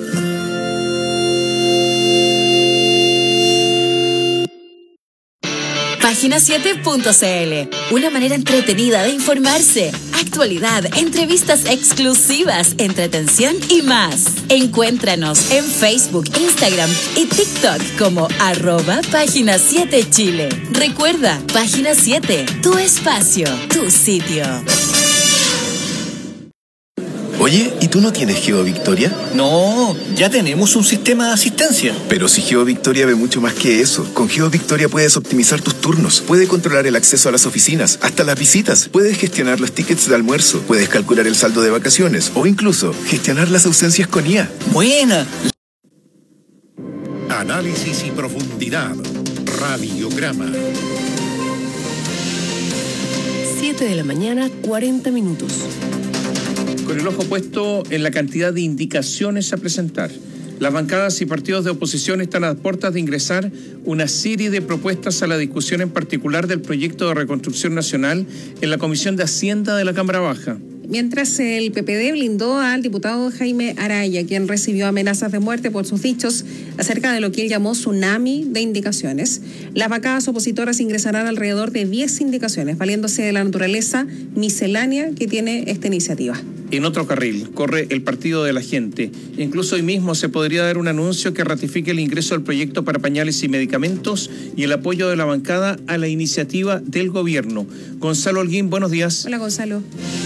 Página7.cl, una manera entretenida de informarse. Actualidad, entrevistas exclusivas, entretención y más. Encuéntranos en Facebook, Instagram y TikTok como @Página7Chile. Recuerda, Página 7, tu espacio, tu sitio. Oye, ¿y tú no tienes GeoVictoria? No, ya tenemos un sistema de asistencia. Pero si GeoVictoria ve mucho más que eso. Con GeoVictoria puedes optimizar tus turnos, puedes controlar el acceso a las oficinas, hasta las visitas, puedes gestionar los tickets de almuerzo, puedes calcular el saldo de vacaciones o incluso gestionar las ausencias con IA. ¡Buena! Análisis y profundidad. Radiograma. 7 de la mañana, 40 minutos. Con el ojo puesto en la cantidad de indicaciones a presentar. Las bancadas y partidos de oposición están a puertas de ingresar una serie de propuestas a la discusión en particular del proyecto de reconstrucción nacional en la Comisión de Hacienda de la Cámara Baja. Mientras el PPD blindó al diputado Jaime Araya, quien recibió amenazas de muerte por sus dichos acerca de lo que él llamó tsunami de indicaciones, las bancadas opositoras ingresarán alrededor de 10 indicaciones, valiéndose de la naturaleza miscelánea que tiene esta iniciativa. En otro carril corre el Partido de la Gente. Incluso hoy mismo se podría dar un anuncio que ratifique el ingreso del proyecto para pañales y medicamentos y el apoyo de la bancada a la iniciativa del gobierno. Gonzalo Holguín, buenos días. Hola, Gonzalo.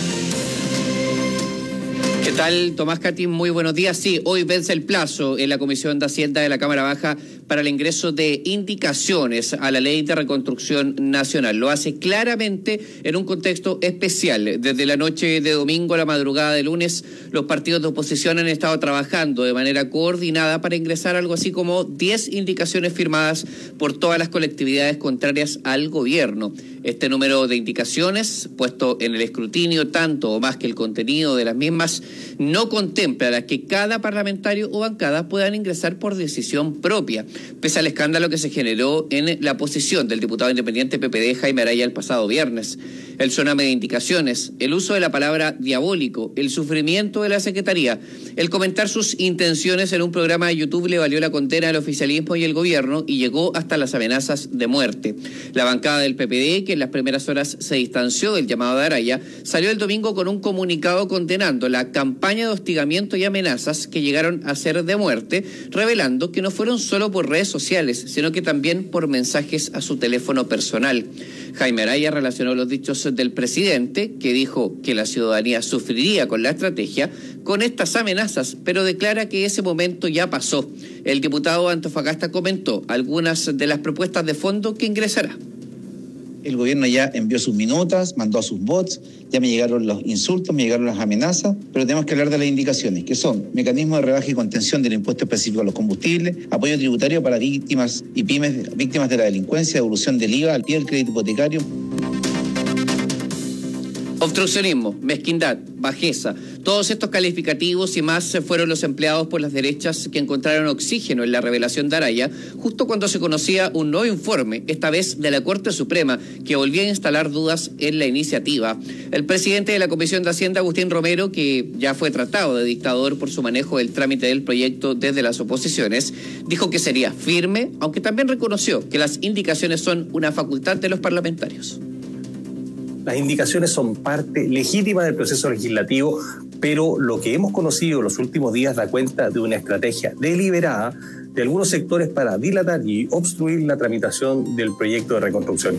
¿Qué tal, Tomás Catín? Muy buenos días. Sí, hoy vence el plazo en la Comisión de Hacienda de la Cámara Baja para el ingreso de indicaciones a la Ley de Reconstrucción Nacional. Lo hace claramente en un contexto especial. Desde la noche de domingo a la madrugada de lunes, los partidos de oposición han estado trabajando de manera coordinada para ingresar algo así como 10 indicaciones firmadas por todas las colectividades contrarias al gobierno. Este número de indicaciones, puesto en el escrutinio tanto o más que el contenido de las mismas, no contempla las que cada parlamentario o bancada puedan ingresar por decisión propia, pese al escándalo que se generó en la posición del diputado independiente PPD Jaime Araya el pasado viernes. El tsunami de indicaciones, el uso de la palabra diabólico, el sufrimiento de la Secretaría, el comentar sus intenciones en un programa de YouTube le valió la condena al oficialismo y el gobierno y llegó hasta las amenazas de muerte. La bancada del PPD, que en las primeras horas se distanció del llamado de Araya, salió el domingo con un comunicado condenando la campaña de hostigamiento y amenazas que llegaron a ser de muerte, revelando que no fueron solo por redes sociales, sino que también por mensajes a su teléfono personal. Jaime Araya relacionó los dichos del presidente, que dijo que la ciudadanía sufriría con la estrategia, con estas amenazas, pero declara que ese momento ya pasó. El diputado Antofagasta comentó algunas de las propuestas de fondo que ingresará. El gobierno ya envió sus minutas, mandó a sus bots, ya me llegaron los insultos, me llegaron las amenazas, pero tenemos que hablar de las indicaciones, que son mecanismos de rebaja y contención del impuesto específico a los combustibles, apoyo tributario para víctimas y pymes, víctimas de la delincuencia, devolución del IVA al pie del crédito hipotecario. Obstruccionismo, mezquindad, bajeza, todos estos calificativos y más fueron los empleados por las derechas que encontraron oxígeno en la revelación de Araya, justo cuando se conocía un nuevo informe, esta vez de la Corte Suprema, que volvía a instalar dudas en la iniciativa. El presidente de la Comisión de Hacienda, Agustín Romero, que ya fue tratado de dictador por su manejo del trámite del proyecto desde las oposiciones, dijo que sería firme, aunque también reconoció que las indicaciones son una facultad de los parlamentarios. Las indicaciones son parte legítima del proceso legislativo, pero lo que hemos conocido en los últimos días da cuenta de una estrategia deliberada de algunos sectores para dilatar y obstruir la tramitación del proyecto de reconstrucción.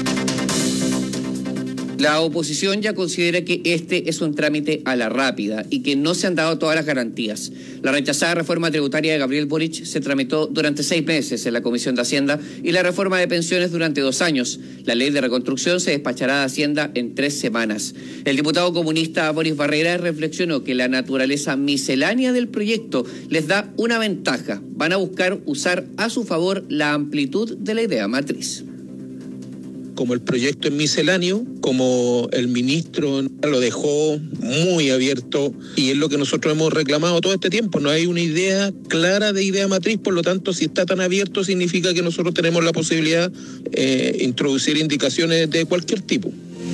La oposición ya considera que este es un trámite a la rápida y que no se han dado todas las garantías. La rechazada reforma tributaria de Gabriel Boric se tramitó durante 6 meses en la Comisión de Hacienda y la reforma de pensiones durante 2 años. La ley de reconstrucción se despachará de Hacienda en 3 semanas. El diputado comunista Boris Barrera reflexionó que la naturaleza miscelánea del proyecto les da una ventaja. Van a buscar usar a su favor la amplitud de la idea matriz. Como el proyecto es misceláneo, como el ministro lo dejó muy abierto y es lo que nosotros hemos reclamado todo este tiempo, no hay una idea clara de idea matriz, por lo tanto si está tan abierto significa que nosotros tenemos la posibilidad de introducir indicaciones de cualquier tipo.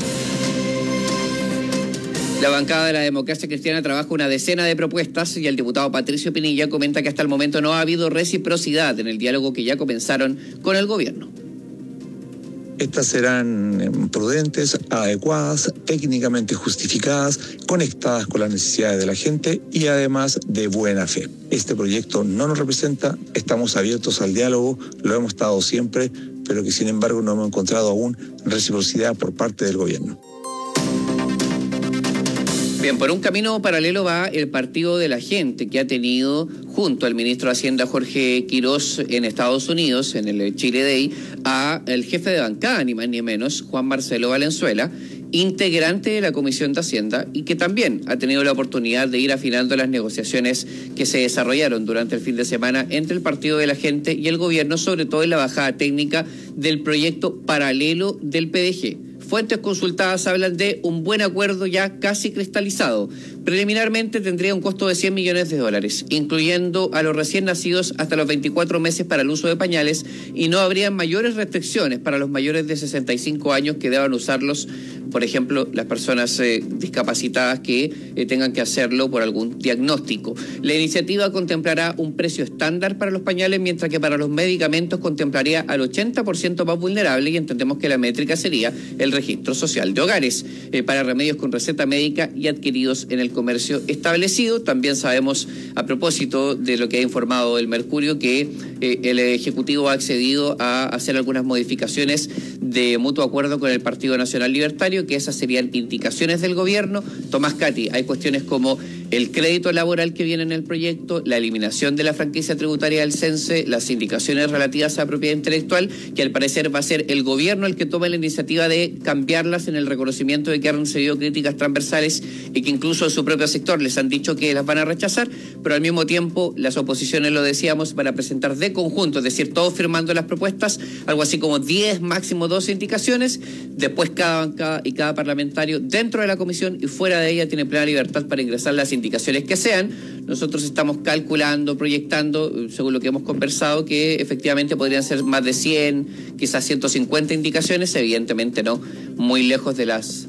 La bancada de la Democracia Cristiana trabaja una decena de propuestas y el diputado Patricio Pinilla comenta que hasta el momento no ha habido reciprocidad en el diálogo que ya comenzaron con el gobierno. Estas serán prudentes, adecuadas, técnicamente justificadas, conectadas con las necesidades de la gente y además de buena fe. Este proyecto no nos representa, estamos abiertos al diálogo, lo hemos estado siempre, pero que sin embargo no hemos encontrado aún reciprocidad por parte del gobierno. Bien, por un camino paralelo va el Partido de la Gente, que ha tenido junto al ministro de Hacienda Jorge Quirós en Estados Unidos, en el Chile Day, a el jefe de bancada, ni más ni menos, Juan Marcelo Valenzuela, integrante de la Comisión de Hacienda y que también ha tenido la oportunidad de ir afinando las negociaciones que se desarrollaron durante el fin de semana entre el Partido de la Gente y el gobierno, sobre todo en la bajada técnica del proyecto paralelo del PDG. Fuentes consultadas hablan de un buen acuerdo ya casi cristalizado. Preliminarmente tendría un costo de $100 millones, incluyendo a los recién nacidos hasta los 24 meses para el uso de pañales, y no habría mayores restricciones para los mayores de 65 años que deban usarlos, por ejemplo, las personas discapacitadas que tengan que hacerlo por algún diagnóstico. La iniciativa contemplará un precio estándar para los pañales, mientras que para los medicamentos contemplaría al 80% más vulnerable, y entendemos que la métrica sería el registro social de hogares para remedios con receta médica y adquiridos en el comercio establecido. También sabemos, a propósito de lo que ha informado el Mercurio, que el Ejecutivo ha accedido a hacer algunas modificaciones de mutuo acuerdo con el Partido Nacional Libertario, que esas serían indicaciones del gobierno. Tomás Cati, hay cuestiones como el crédito laboral que viene en el proyecto, la eliminación de la franquicia tributaria del CENSE, las indicaciones relativas a propiedad intelectual, que al parecer va a ser el gobierno el que tome la iniciativa de cambiarlas en el reconocimiento de que han recibido críticas transversales y que incluso de su propio sector les han dicho que las van a rechazar, pero al mismo tiempo las oposiciones, lo decíamos, van a presentar de conjunto, es decir, todos firmando las propuestas, algo así como 10, máximo 12 indicaciones. Después cada bancada y cada parlamentario dentro de la comisión y fuera de ella tiene plena libertad para ingresar las indicaciones que sean. Nosotros estamos calculando, proyectando, según lo que hemos conversado, que efectivamente podrían ser más de 100, quizás 150 indicaciones, evidentemente no, muy lejos de las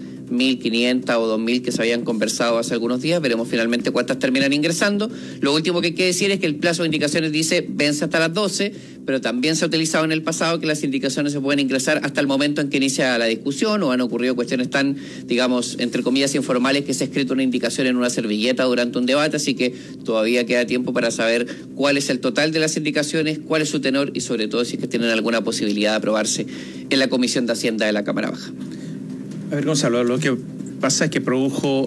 1.500 o 2.000 que se habían conversado hace algunos días. Veremos finalmente cuántas terminan ingresando. Lo último que hay que decir es que el plazo de indicaciones dice vence hasta las 12, pero también se ha utilizado en el pasado que las indicaciones se pueden ingresar hasta el momento en que inicia la discusión, o han ocurrido cuestiones tan, digamos, entre comillas, informales, que se ha escrito una indicación en una servilleta durante un debate, así que todavía queda tiempo para saber cuál es el total de las indicaciones, cuál es su tenor y sobre todo si es que tienen alguna posibilidad de aprobarse en la Comisión de Hacienda de la Cámara Baja. A ver, Gonzalo, lo que pasa es que produjo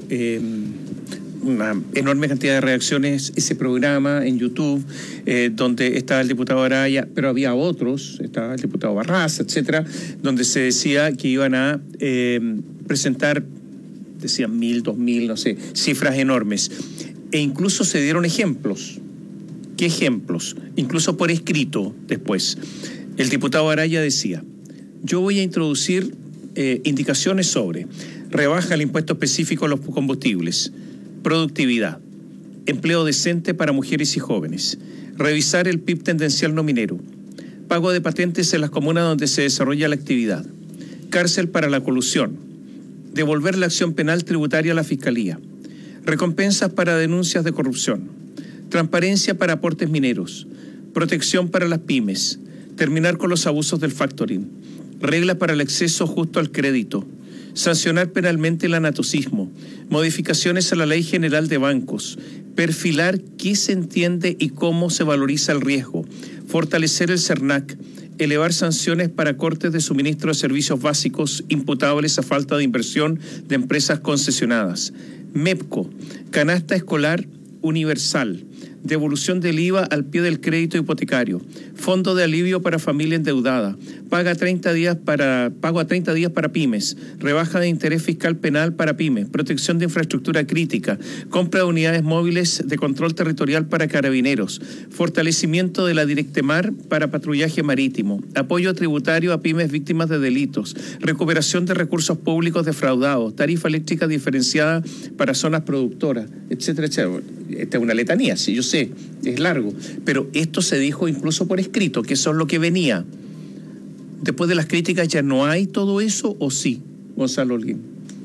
una enorme cantidad de reacciones ese programa en YouTube, donde estaba el diputado Araya, pero había otros, estaba el diputado Barraza, etcétera, donde se decía que iban a presentar, decían 1.000, 2.000, no sé, cifras enormes. E incluso se dieron ejemplos. ¿Qué ejemplos? Incluso por escrito después. El diputado Araya decía, yo voy a introducir indicaciones sobre rebaja el impuesto específico a los combustibles, productividad, empleo decente para mujeres y jóvenes, revisar el PIB tendencial no minero, pago de patentes en las comunas donde se desarrolla la actividad, cárcel para la colusión, devolver la acción penal tributaria a la Fiscalía, recompensas para denuncias de corrupción, transparencia para aportes mineros, protección para las pymes, terminar con los abusos del factoring, reglas para el acceso justo al crédito, sancionar penalmente el anatocismo, modificaciones a la Ley General de Bancos, perfilar qué se entiende y cómo se valoriza el riesgo, fortalecer el CERNAC, elevar sanciones para cortes de suministro de servicios básicos imputables a falta de inversión de empresas concesionadas, MEPCO, canasta escolar universal, devolución del IVA al pie del crédito hipotecario, fondo de alivio para familia endeudada, pago a 30 días para pymes, rebaja de interés fiscal penal para pymes, protección de infraestructura crítica, compra de unidades móviles de control territorial para carabineros, fortalecimiento de la Directemar para patrullaje marítimo, apoyo tributario a pymes víctimas de delitos, recuperación de recursos públicos defraudados, tarifa eléctrica diferenciada para zonas productoras, etcétera, etcétera. Esta es una letanía, sí, yo sé, es largo, pero esto se dijo incluso por escrito, que eso es lo que venía. Después de las críticas, ¿ya no hay todo eso o sí, Gonzalo Holguín?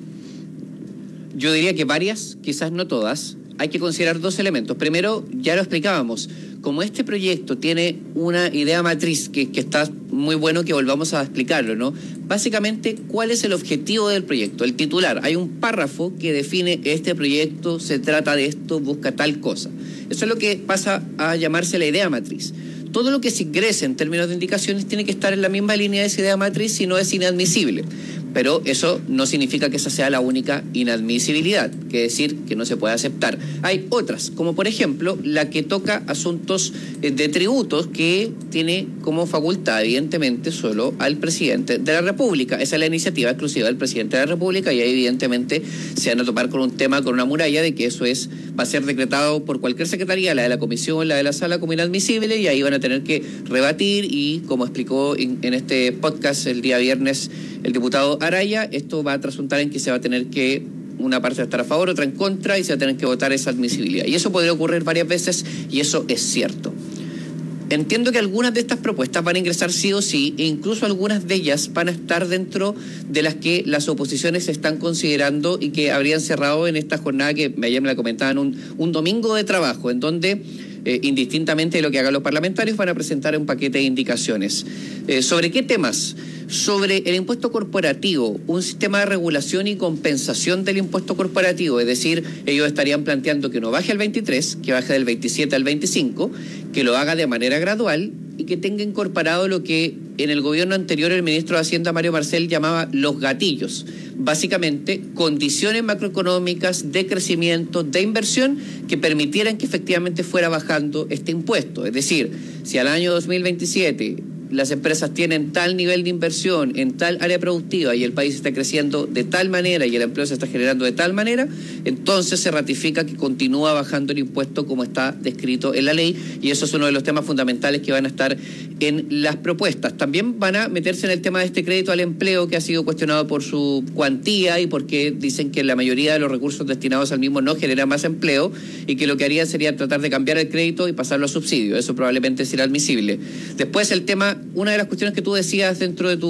Yo diría que varias, quizás no todas. Hay que considerar dos elementos. Primero, ya lo explicábamos, como este proyecto tiene una idea matriz que está muy bueno que volvamos a explicarlo, ¿no? básicamente cuál es el objetivo del proyecto, el titular. Hay un párrafo que define este proyecto, se trata de esto, busca tal cosa. Eso es lo que pasa a llamarse la idea matriz. Todo lo que se ingrese en términos de indicaciones tiene que estar en la misma línea de esa idea matriz, si no es inadmisible. Pero eso no significa que esa sea la única inadmisibilidad, que decir que no se puede aceptar. Hay otras, como por ejemplo la que toca asuntos de tributos, que tiene como facultad evidentemente solo al presidente de la República. Esa es la iniciativa exclusiva del presidente de la República, y ahí evidentemente se van a topar con un tema, con una muralla de que eso va a ser decretado por cualquier secretaría, la de la comisión, la de la sala, como inadmisible, y ahí van a tener que rebatir, y como explicó en este podcast el día viernes el diputado Araya, esto va a trasuntar en que se va a tener que, una parte va a estar a favor, otra en contra, y se va a tener que votar esa admisibilidad. Y eso podría ocurrir varias veces, y eso es cierto. Entiendo que algunas de estas propuestas van a ingresar sí o sí, e incluso algunas de ellas van a estar dentro de las que las oposiciones están considerando y que habrían cerrado en esta jornada que ayer me la comentaban, un domingo de trabajo, en donde indistintamente de lo que hagan los parlamentarios, van a presentar un paquete de indicaciones. ¿Sobre qué temas? Sobre el impuesto corporativo, un sistema de regulación y compensación del impuesto corporativo, es decir, ellos estarían planteando que no baje al 23, que baje del 27 al 25, que lo haga de manera gradual y que tenga incorporado lo que en el gobierno anterior el ministro de Hacienda, Mario Marcel, llamaba los gatillos. Básicamente, condiciones macroeconómicas de crecimiento, de inversión, que permitieran que efectivamente fuera bajando este impuesto. Es decir, si al año 2027 las empresas tienen tal nivel de inversión en tal área productiva y el país está creciendo de tal manera y el empleo se está generando de tal manera, entonces se ratifica que continúa bajando el impuesto como está descrito en la ley, y eso es uno de los temas fundamentales que van a estar en las propuestas. También van a meterse en el tema de este crédito al empleo, que ha sido cuestionado por su cuantía y porque dicen que la mayoría de los recursos destinados al mismo no generan más empleo, y que lo que harían sería tratar de cambiar el crédito y pasarlo a subsidio. Eso probablemente será admisible. Después el tema, una de las cuestiones que tú decías dentro de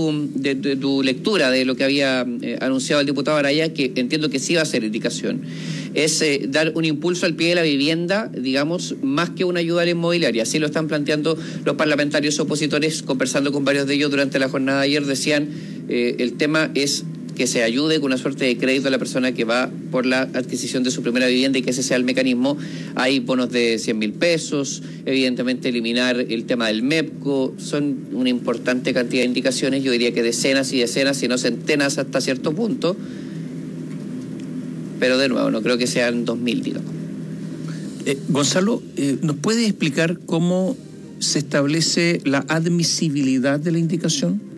tu lectura de lo que había anunciado el diputado Araya, que entiendo que sí va a ser indicación, es dar un impulso al pie de la vivienda, digamos, más que una ayuda a la inmobiliaria. Así lo están planteando los parlamentarios opositores. Conversando con varios de ellos durante la jornada de ayer, decían el tema es que se ayude con una suerte de crédito a la persona que va por la adquisición de su primera vivienda, y que ese sea el mecanismo. Hay bonos de 100.000 pesos, evidentemente eliminar el tema del MEPCO, son una importante cantidad de indicaciones, yo diría que decenas y decenas, si no centenas hasta cierto punto, pero de nuevo, no creo que sean 2.000, digamos. Gonzalo, ¿nos puede explicar cómo se establece la admisibilidad de la indicación?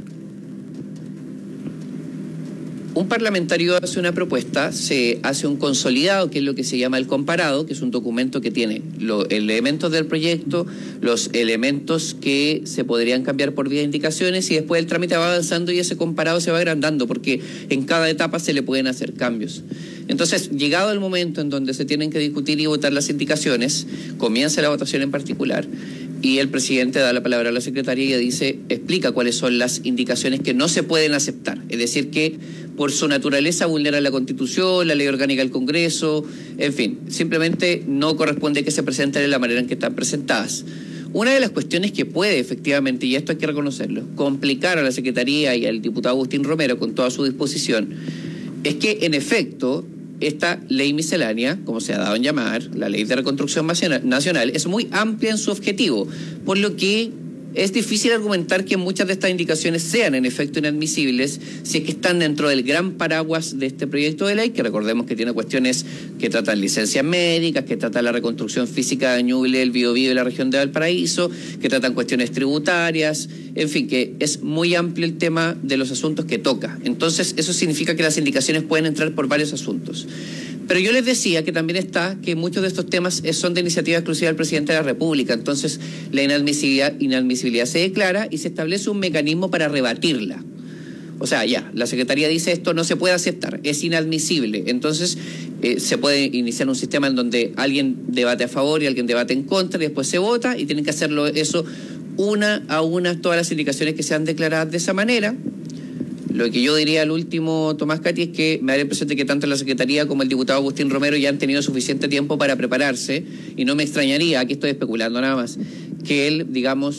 Un parlamentario hace una propuesta, se hace un consolidado, que es lo que se llama el comparado, que es un documento que tiene los elementos del proyecto, los elementos que se podrían cambiar por vía de indicaciones, y después el trámite va avanzando y ese comparado se va agrandando, porque en cada etapa se le pueden hacer cambios. Entonces, llegado el momento en donde se tienen que discutir y votar las indicaciones, comienza la votación en particular, y el presidente da la palabra a la secretaria y explica cuáles son las indicaciones que no se pueden aceptar. Es decir, que por su naturaleza vulneran la Constitución, la ley orgánica del Congreso, en fin, simplemente no corresponde que se presenten de la manera en que están presentadas. Una de las cuestiones que puede efectivamente, y esto hay que reconocerlo, complicar a la Secretaría y al diputado Agustín Romero con toda su disposición, es que en efecto esta ley miscelánea, como se ha dado en llamar, la Ley de Reconstrucción Nacional, es muy amplia en su objetivo, por lo que es difícil argumentar que muchas de estas indicaciones sean en efecto inadmisibles si es que están dentro del gran paraguas de este proyecto de ley, que recordemos que tiene cuestiones que tratan licencias médicas, que tratan la reconstrucción física de Ñuble, el Biobío y la región de Valparaíso, que tratan cuestiones tributarias, en fin, que es muy amplio el tema de los asuntos que toca. Entonces, eso significa que las indicaciones pueden entrar por varios asuntos. Pero yo les decía que también está que muchos de estos temas son de iniciativa exclusiva del presidente de la República. Entonces, la inadmisibilidad se declara y se establece un mecanismo para rebatirla. O sea, ya, la Secretaría dice esto no se puede aceptar, es inadmisible. Entonces, se puede iniciar un sistema en donde alguien debate a favor y alguien debate en contra, y después se vota, y tienen que hacerlo eso una a una, todas las indicaciones que sean declaradas de esa manera. Lo que yo diría al último, Tomás Cati, es que me da la impresión de que tanto la Secretaría como el diputado Agustín Romero ya han tenido suficiente tiempo para prepararse, y no me extrañaría, aquí estoy especulando nada más, que él, digamos,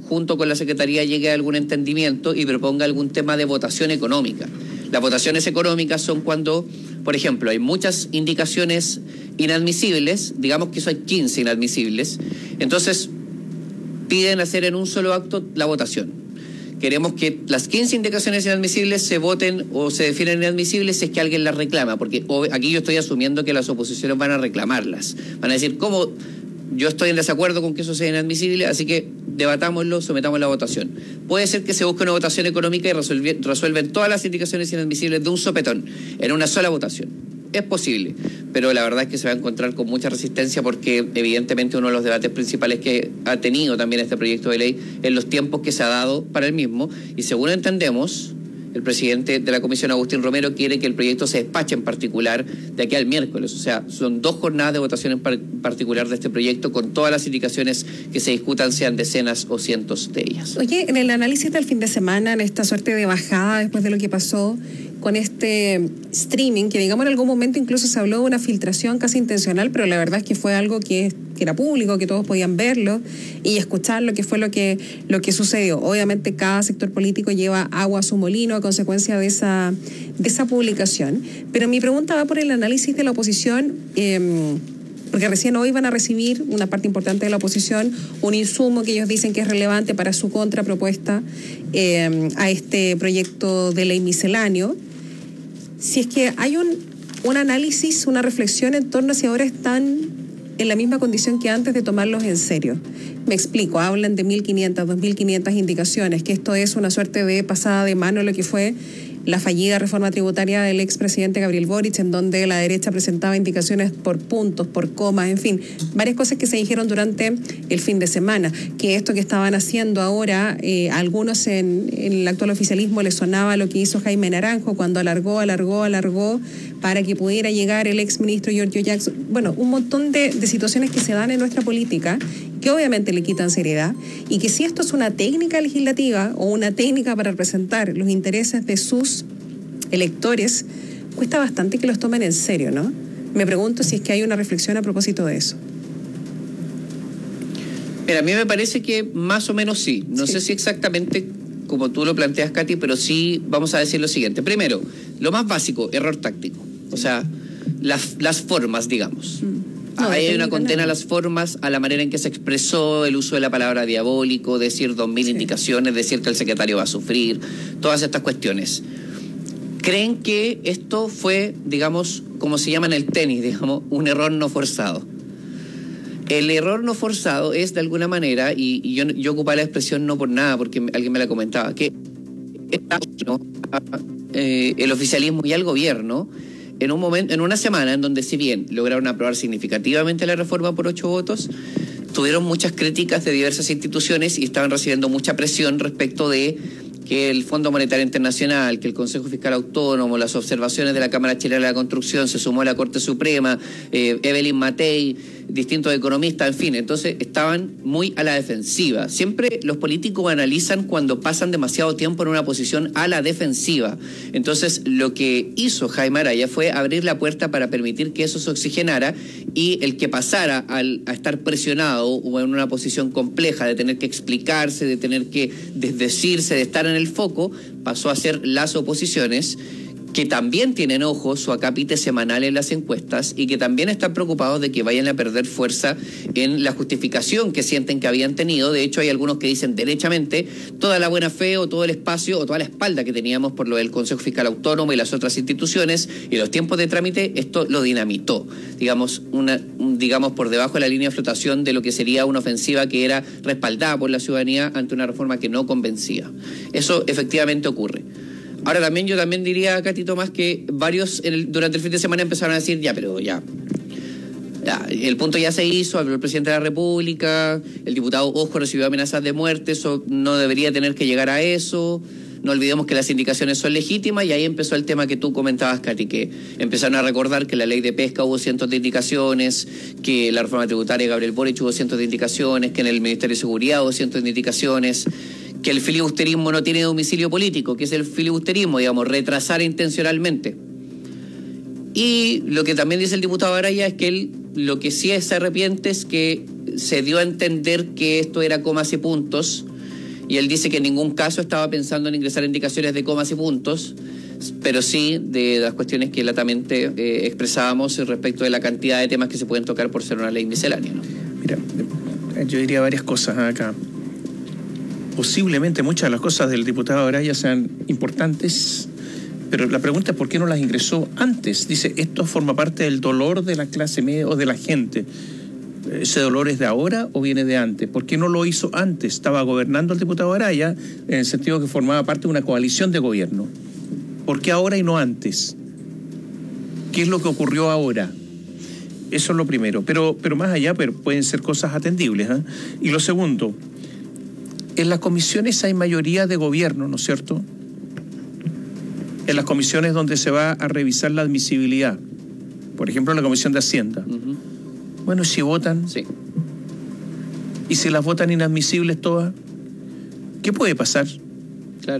junto con la Secretaría llegue a algún entendimiento y proponga algún tema de votación económica. Las votaciones económicas son cuando, por ejemplo, hay muchas indicaciones inadmisibles, digamos que eso hay 15 inadmisibles, entonces piden hacer en un solo acto la votación. Queremos que las 15 indicaciones inadmisibles se voten o se definen inadmisibles si es que alguien las reclama, porque aquí yo estoy asumiendo que las oposiciones van a reclamarlas. Van a decir, ¿cómo? Yo estoy en desacuerdo con que eso sea inadmisible, así que debatámoslo, sometamos la votación. Puede ser que se busque una votación económica y resuelven todas las indicaciones inadmisibles de un sopetón, en una sola votación. Es posible, pero la verdad es que se va a encontrar con mucha resistencia porque evidentemente uno de los debates principales que ha tenido también este proyecto de ley es los tiempos que se ha dado para el mismo, y según entendemos, el presidente de la Comisión, Agustín Romero, quiere que el proyecto se despache en particular de aquí al miércoles. O sea, son 2 jornadas de votación en particular de este proyecto, con todas las indicaciones que se discutan, sean decenas o cientos de ellas. Oye, en el análisis del fin de semana, en esta suerte de bajada después de lo que pasó con este streaming, que digamos en algún momento incluso se habló de una filtración casi intencional, pero la verdad es que fue algo que era público, que todos podían verlo y escucharlo, que fue lo que sucedió. Obviamente cada sector político lleva agua a su molino a consecuencia de esa publicación, pero mi pregunta va por el análisis de la oposición, porque recién hoy van a recibir una parte importante de la oposición un insumo que ellos dicen que es relevante para su contrapropuesta a este proyecto de ley misceláneo. Si es que hay un análisis, una reflexión en torno a si ahora están en la misma condición que antes de tomarlos en serio. Me explico, hablan de 1.500, 2.500 indicaciones, que esto es una suerte de pasada de mano lo que fue la fallida reforma tributaria del expresidente Gabriel Boric, en donde la derecha presentaba indicaciones por puntos, por comas, en fin, varias cosas que se dijeron durante el fin de semana, que esto que estaban haciendo ahora, algunos en el actual oficialismo les sonaba lo que hizo Jaime Naranjo cuando alargó para que pudiera llegar el exministro Giorgio Jackson. Bueno, un montón de situaciones que se dan en nuestra política que obviamente le quitan seriedad, y que si esto es una técnica legislativa o una técnica para representar los intereses de sus electores, cuesta bastante que los tomen en serio, ¿no? Me pregunto si es que hay una reflexión a propósito de eso. Mira, a mí me parece que más o menos sí. No sé si exactamente como tú lo planteas, Katy, pero sí vamos a decir lo siguiente. Primero, lo más básico, error táctico. O sea, las formas, digamos. Ahí hay una condena a las formas, a la manera en que se expresó, el uso de la palabra diabólico, decir 2.000 indicaciones, decir que el secretario va a sufrir, todas estas cuestiones. ¿Creen que esto fue, digamos, como se llama en el tenis, digamos, un error no forzado? El error no forzado es, de alguna manera, y yo ocupaba la expresión no por nada, porque alguien me la comentaba, que el oficialismo y el gobierno, en un momento, en una semana en donde, si bien lograron aprobar significativamente la reforma por 8 votos, tuvieron muchas críticas de diversas instituciones y estaban recibiendo mucha presión respecto de que el Fondo Monetario Internacional, que el Consejo Fiscal Autónomo, las observaciones de la Cámara Chilena de la Construcción, se sumó a la Corte Suprema, Evelyn Matei, distintos economistas, en fin, entonces estaban muy a la defensiva. Siempre los políticos analizan cuando pasan demasiado tiempo en una posición a la defensiva. Entonces, lo que hizo Jaime Araya fue abrir la puerta para permitir que eso se oxigenara, y el que pasara a estar presionado o en una posición compleja de tener que explicarse, de tener que desdecirse, de estar en el foco, pasó a ser las oposiciones, que también tienen ojo su acápite semanal en las encuestas y que también están preocupados de que vayan a perder fuerza en la justificación que sienten que habían tenido. De hecho, hay algunos que dicen derechamente toda la buena fe o todo el espacio o toda la espalda que teníamos por lo del Consejo Fiscal Autónomo y las otras instituciones y los tiempos de trámite, esto lo dinamitó, digamos por debajo de la línea de flotación de lo que sería una ofensiva que era respaldada por la ciudadanía ante una reforma que no convencía. Eso efectivamente ocurre. Ahora yo también diría, Katy Tomás, que varios durante el fin de semana empezaron a decir, el punto ya se hizo, habló el presidente de la República, el diputado Ojo recibió amenazas de muerte, eso no debería tener que llegar a eso, no olvidemos que las indicaciones son legítimas, y ahí empezó el tema que tú comentabas, Katy, que empezaron a recordar que la ley de pesca hubo cientos de indicaciones, que la reforma tributaria de Gabriel Boric hubo cientos de indicaciones, que en el Ministerio de Seguridad hubo cientos de indicaciones, que el filibusterismo no tiene domicilio político, que es el filibusterismo, retrasar intencionalmente. Y lo que también dice el diputado Araya es que él lo que sí se arrepiente es que se dio a entender que esto era comas y puntos, Y él dice que en ningún caso estaba pensando en ingresar indicaciones de comas y puntos, pero sí de las cuestiones que latamente expresábamos respecto de la cantidad de temas que se pueden tocar por ser una ley miscelánea, ¿no? Mira, yo diría varias cosas acá. Posiblemente muchas de las cosas del diputado Araya sean importantes, pero la pregunta es ¿por qué no las ingresó antes? Dice, esto forma parte del dolor de la clase media o de la gente. ¿Ese dolor es de ahora o viene de antes? ¿Por qué no lo hizo antes? Estaba gobernando el diputado Araya en el sentido que formaba parte de una coalición de gobierno. ¿Por qué ahora y no antes? ¿Qué es lo que ocurrió ahora? Eso es lo primero. Pero más allá pueden ser cosas atendibles, ¿eh? Y lo segundo, en las comisiones hay mayoría de gobierno, ¿no es cierto? En las comisiones donde se va a revisar la admisibilidad. Por ejemplo, en la Comisión de Hacienda. Uh-huh. Bueno, si votan. Sí. ¿Y si las votan inadmisibles todas? ¿Qué puede pasar?